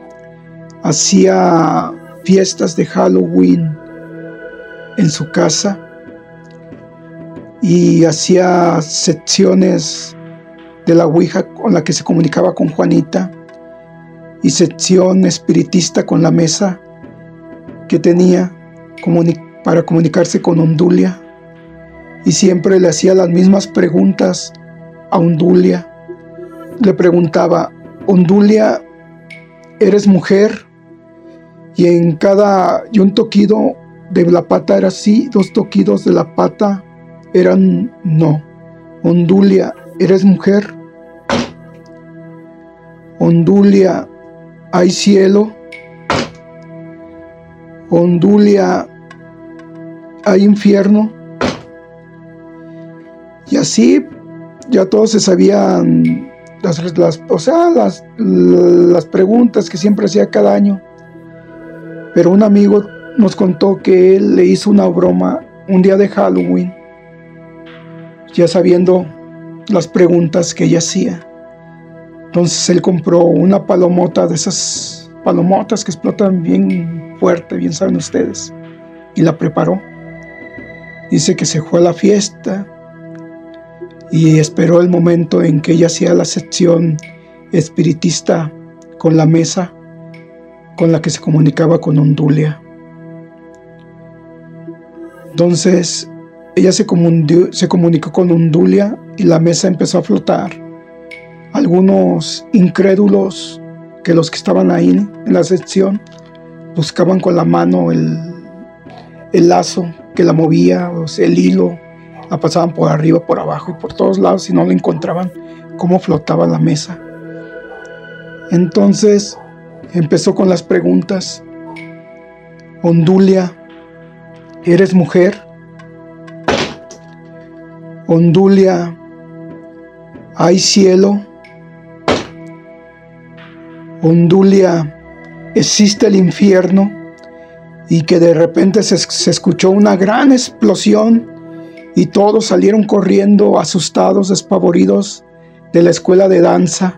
hacía fiestas de Halloween en su casa y hacía secciones de la ouija con la que se comunicaba con Juanita y sección espiritista con la mesa que tenía comuni- para comunicarse con Undulia, y siempre le hacía las mismas preguntas a Undulia. Le preguntaba: Undulia, ¿eres mujer? Y en cada y un toquido de la pata era sí, dos toquidos de la pata eran no. Ondulia, ¿eres mujer? Ondulia, ¿hay cielo? Ondulia, ¿hay infierno? Y así ya todos se sabían las, las, o sea, las, las preguntas que siempre hacía cada año. Pero un amigo nos contó que él le hizo una broma un día de Halloween, ya sabiendo las preguntas que ella hacía. Entonces él compró una palomota, de esas palomotas que explotan bien fuerte, bien saben ustedes, y la preparó. Dice que se fue a la fiesta y esperó el momento en que ella hacía la sección espiritista con la mesa con la que se comunicaba con Ondulia. Entonces ella se, comunió, se comunicó con Ondulia y la mesa empezó a flotar. Algunos incrédulos, que los que estaban ahí en la sección, buscaban con la mano el, el lazo que la movía, o sea, el hilo, la pasaban por arriba, por abajo y por todos lados y no lo encontraban, cómo flotaba la mesa. Entonces empezó con las preguntas. Ondulia, ¿eres mujer? Ondulia, ¿hay cielo? Ondulia, ¿existe el infierno? Y que de repente se, se escuchó una gran explosión y todos salieron corriendo, asustados, despavoridos, de la escuela de danza.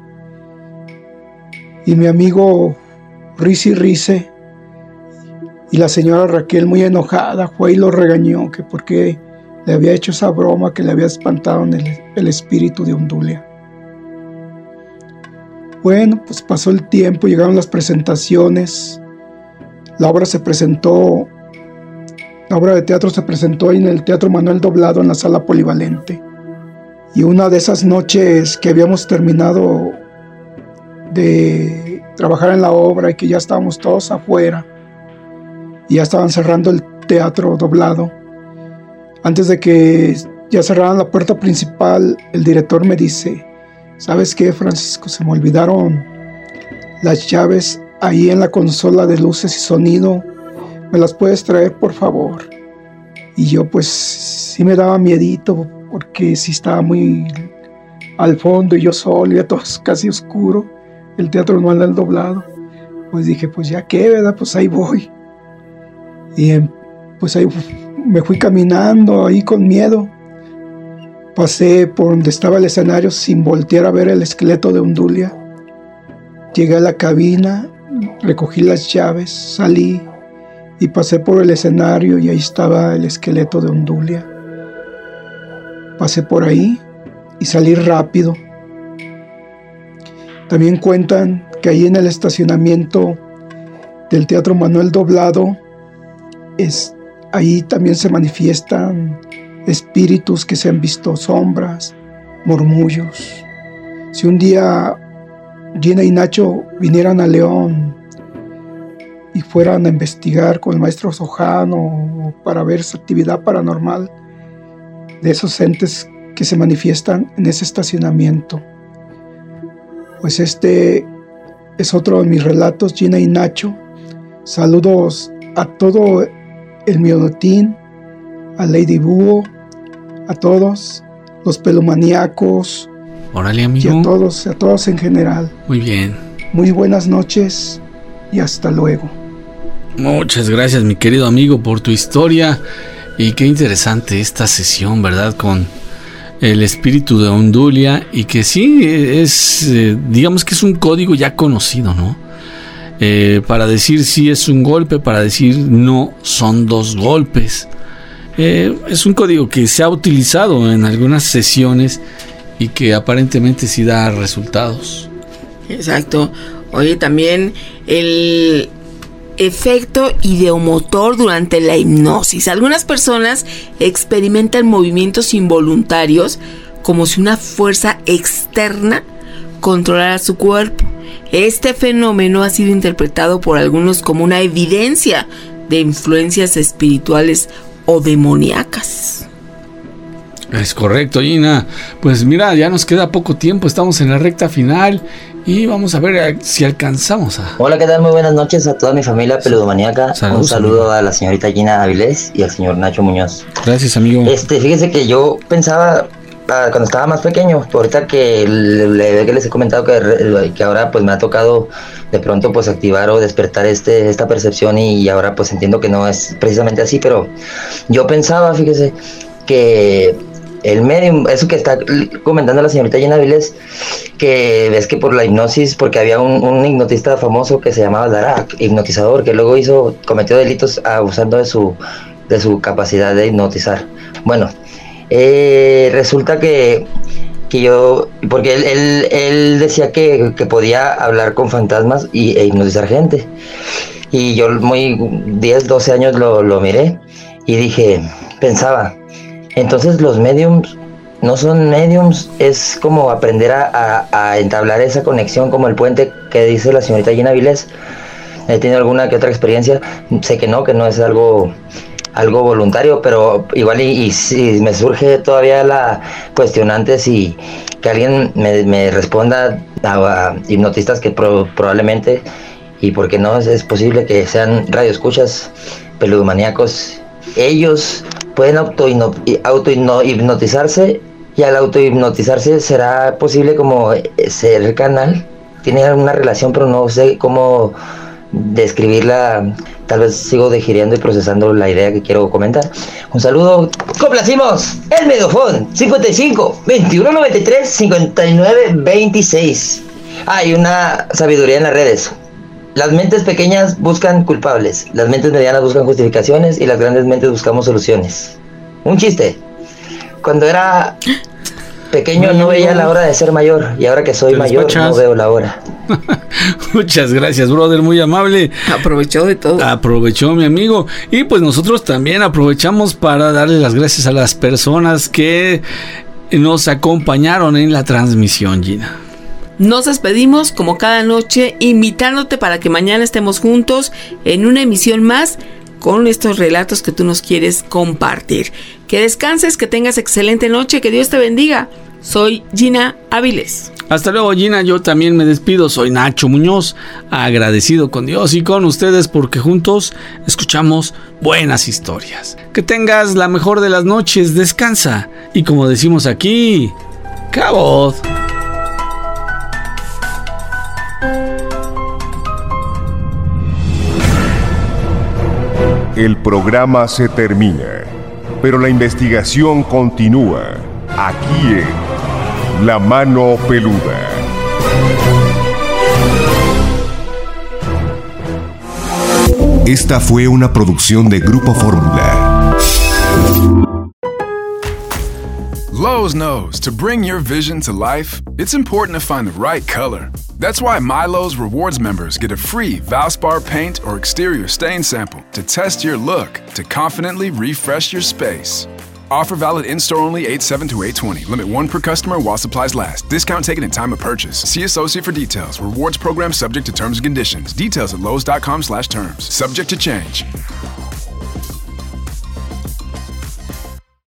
Y mi amigo Risi Rice y la señora Raquel, muy enojada, fue y lo regañó, que porque le había hecho esa broma, que le había espantado en el, el espíritu de Ondulia. Bueno, pues pasó el tiempo, llegaron las presentaciones, la obra se presentó, la obra de teatro se presentó ahí en el Teatro Manuel Doblado, en la sala polivalente. Y una de esas noches que habíamos terminado de trabajar en la obra y que ya estábamos todos afuera y ya estaban cerrando el Teatro Doblado, antes de que ya cerraran la puerta principal, el director me dice: ¿sabes qué, Francisco? Se me olvidaron las llaves ahí en la consola de luces y sonido. ¿Me las puedes traer, por favor? Y yo pues sí me daba miedito, porque sí estaba muy al fondo y yo solo, ya todo casi oscuro, el Teatro Manuel Doblado. Pues dije, pues ya qué, ¿verdad? Pues ahí voy. Y pues ahí me fui caminando ahí con miedo. Pasé por donde estaba el escenario sin voltear a ver el esqueleto de Ondulia. Llegué a la cabina, recogí las llaves, salí y pasé por el escenario y ahí estaba el esqueleto de Ondulia. Pasé por ahí y salí rápido. También cuentan que ahí en el estacionamiento del Teatro Manuel Doblado, es, ahí también se manifiestan espíritus que se han visto, sombras, murmullos. Si un día Gina y Nacho vinieran a León y fueran a investigar con el maestro Sojano para ver esa actividad paranormal de esos entes que se manifiestan en ese estacionamiento, pues este es otro de mis relatos, Gina y Nacho. Saludos a todo el Miodotín, a Lady Búho, a todos los pelumaníacos. Órale, amigo. Y a todos, a todos en general. Muy bien. Muy buenas noches y hasta luego. Muchas gracias, mi querido amigo, por tu historia. Y qué interesante esta sesión, ¿verdad? Con el espíritu de Ondulia. Y que sí, es, eh, digamos que es un código ya conocido, ¿no? Eh, para decir sí es un golpe, para decir no son dos golpes. Eh, es un código que se ha utilizado en algunas sesiones y que aparentemente sí da resultados. Exacto. Oye, también el efecto ideomotor durante la hipnosis. Algunas personas experimentan movimientos involuntarios como si una fuerza externa controlara su cuerpo. Este fenómeno ha sido interpretado por algunos como una evidencia de influencias espirituales o demoníacas. Es correcto, Gina. Pues mira, ya nos queda poco tiempo, estamos en la recta final y vamos a ver si alcanzamos a... Hola, ¿qué tal? Muy buenas noches a toda mi familia peludomaníaca. Saludos, Un saludo amigo. a la señorita Gina Avilés y al señor Nacho Muñoz. Gracias, amigo. Este, fíjese que yo pensaba ah, cuando estaba más pequeño, ahorita que le, le- que les he comentado que, re- que ahora pues me ha tocado de pronto pues activar o despertar este esta percepción y, y ahora pues entiendo que no es precisamente así, pero yo pensaba, fíjese, que el medium, eso que está comentando la señorita Gina Avilés, que ves que por la hipnosis, porque había un, un hipnotista famoso que se llamaba Darak, hipnotizador, que luego hizo, cometió delitos abusando de su, de su capacidad de hipnotizar. Bueno, eh, resulta que, que yo, porque él, él, él decía que, que podía hablar con fantasmas y, e hipnotizar gente. Y yo muy diez, doce años lo, lo miré y dije, pensaba, entonces los mediums no son mediums, es como aprender a, a- a entablar esa conexión como el puente que dice la señorita Gina Avilés. He tenido alguna que otra experiencia, sé que no, que no es algo, algo voluntario, pero igual y, y si me surge todavía la cuestionante si que alguien me, me responda a, a hipnotistas que pro- probablemente, y porque no es, es posible que sean radioescuchas peludomaníacos, ellos pueden auto hipnotizarse y al auto hipnotizarse será posible como eh, ser canal. Tiene una relación, pero no sé cómo describirla. Tal vez sigo digiriendo y procesando la idea que quiero comentar. Un saludo. Complacimos el Medofón cincuenta y cinco, veintiuno noventa y tres, cincuenta y nueve veintiséis. Hay una sabiduría en las redes. Las mentes pequeñas buscan culpables, las mentes medianas buscan justificaciones y las grandes mentes buscamos soluciones. Un chiste. Cuando era pequeño no veía la hora de ser mayor y ahora que soy ¿Te mayor despachas? no veo la hora. Muchas gracias, brother, muy amable. Aprovechó de todo. Aprovechó, mi amigo. Y pues nosotros también aprovechamos para darle las gracias a las personas que nos acompañaron en la transmisión, Gina. Nos despedimos como cada noche, invitándote para que mañana estemos juntos en una emisión más con estos relatos que tú nos quieres compartir. Que descanses, que tengas excelente noche, que Dios te bendiga. Soy Gina Avilés. Hasta luego, Gina. Yo también me despido. Soy Nacho Muñoz, agradecido con Dios y con ustedes porque juntos escuchamos buenas historias. Que tengas la mejor de las noches, descansa y como decimos aquí, cabot. El programa se termina, pero la investigación continúa aquí en La Mano Peluda. Esta fue una producción de Grupo Fórmula. Lowe's knows to bring your vision to life, it's important to find the right color. That's why MyLowe's Rewards members get a free Valspar paint or exterior stain sample to test your look to confidently refresh your space. Offer valid in-store only eight seven to eight twenty. Limit one per customer while supplies last. Discount taken in time of purchase. See associate for details. Rewards program subject to terms and conditions. Details at lowes dot com slash terms. Subject to change.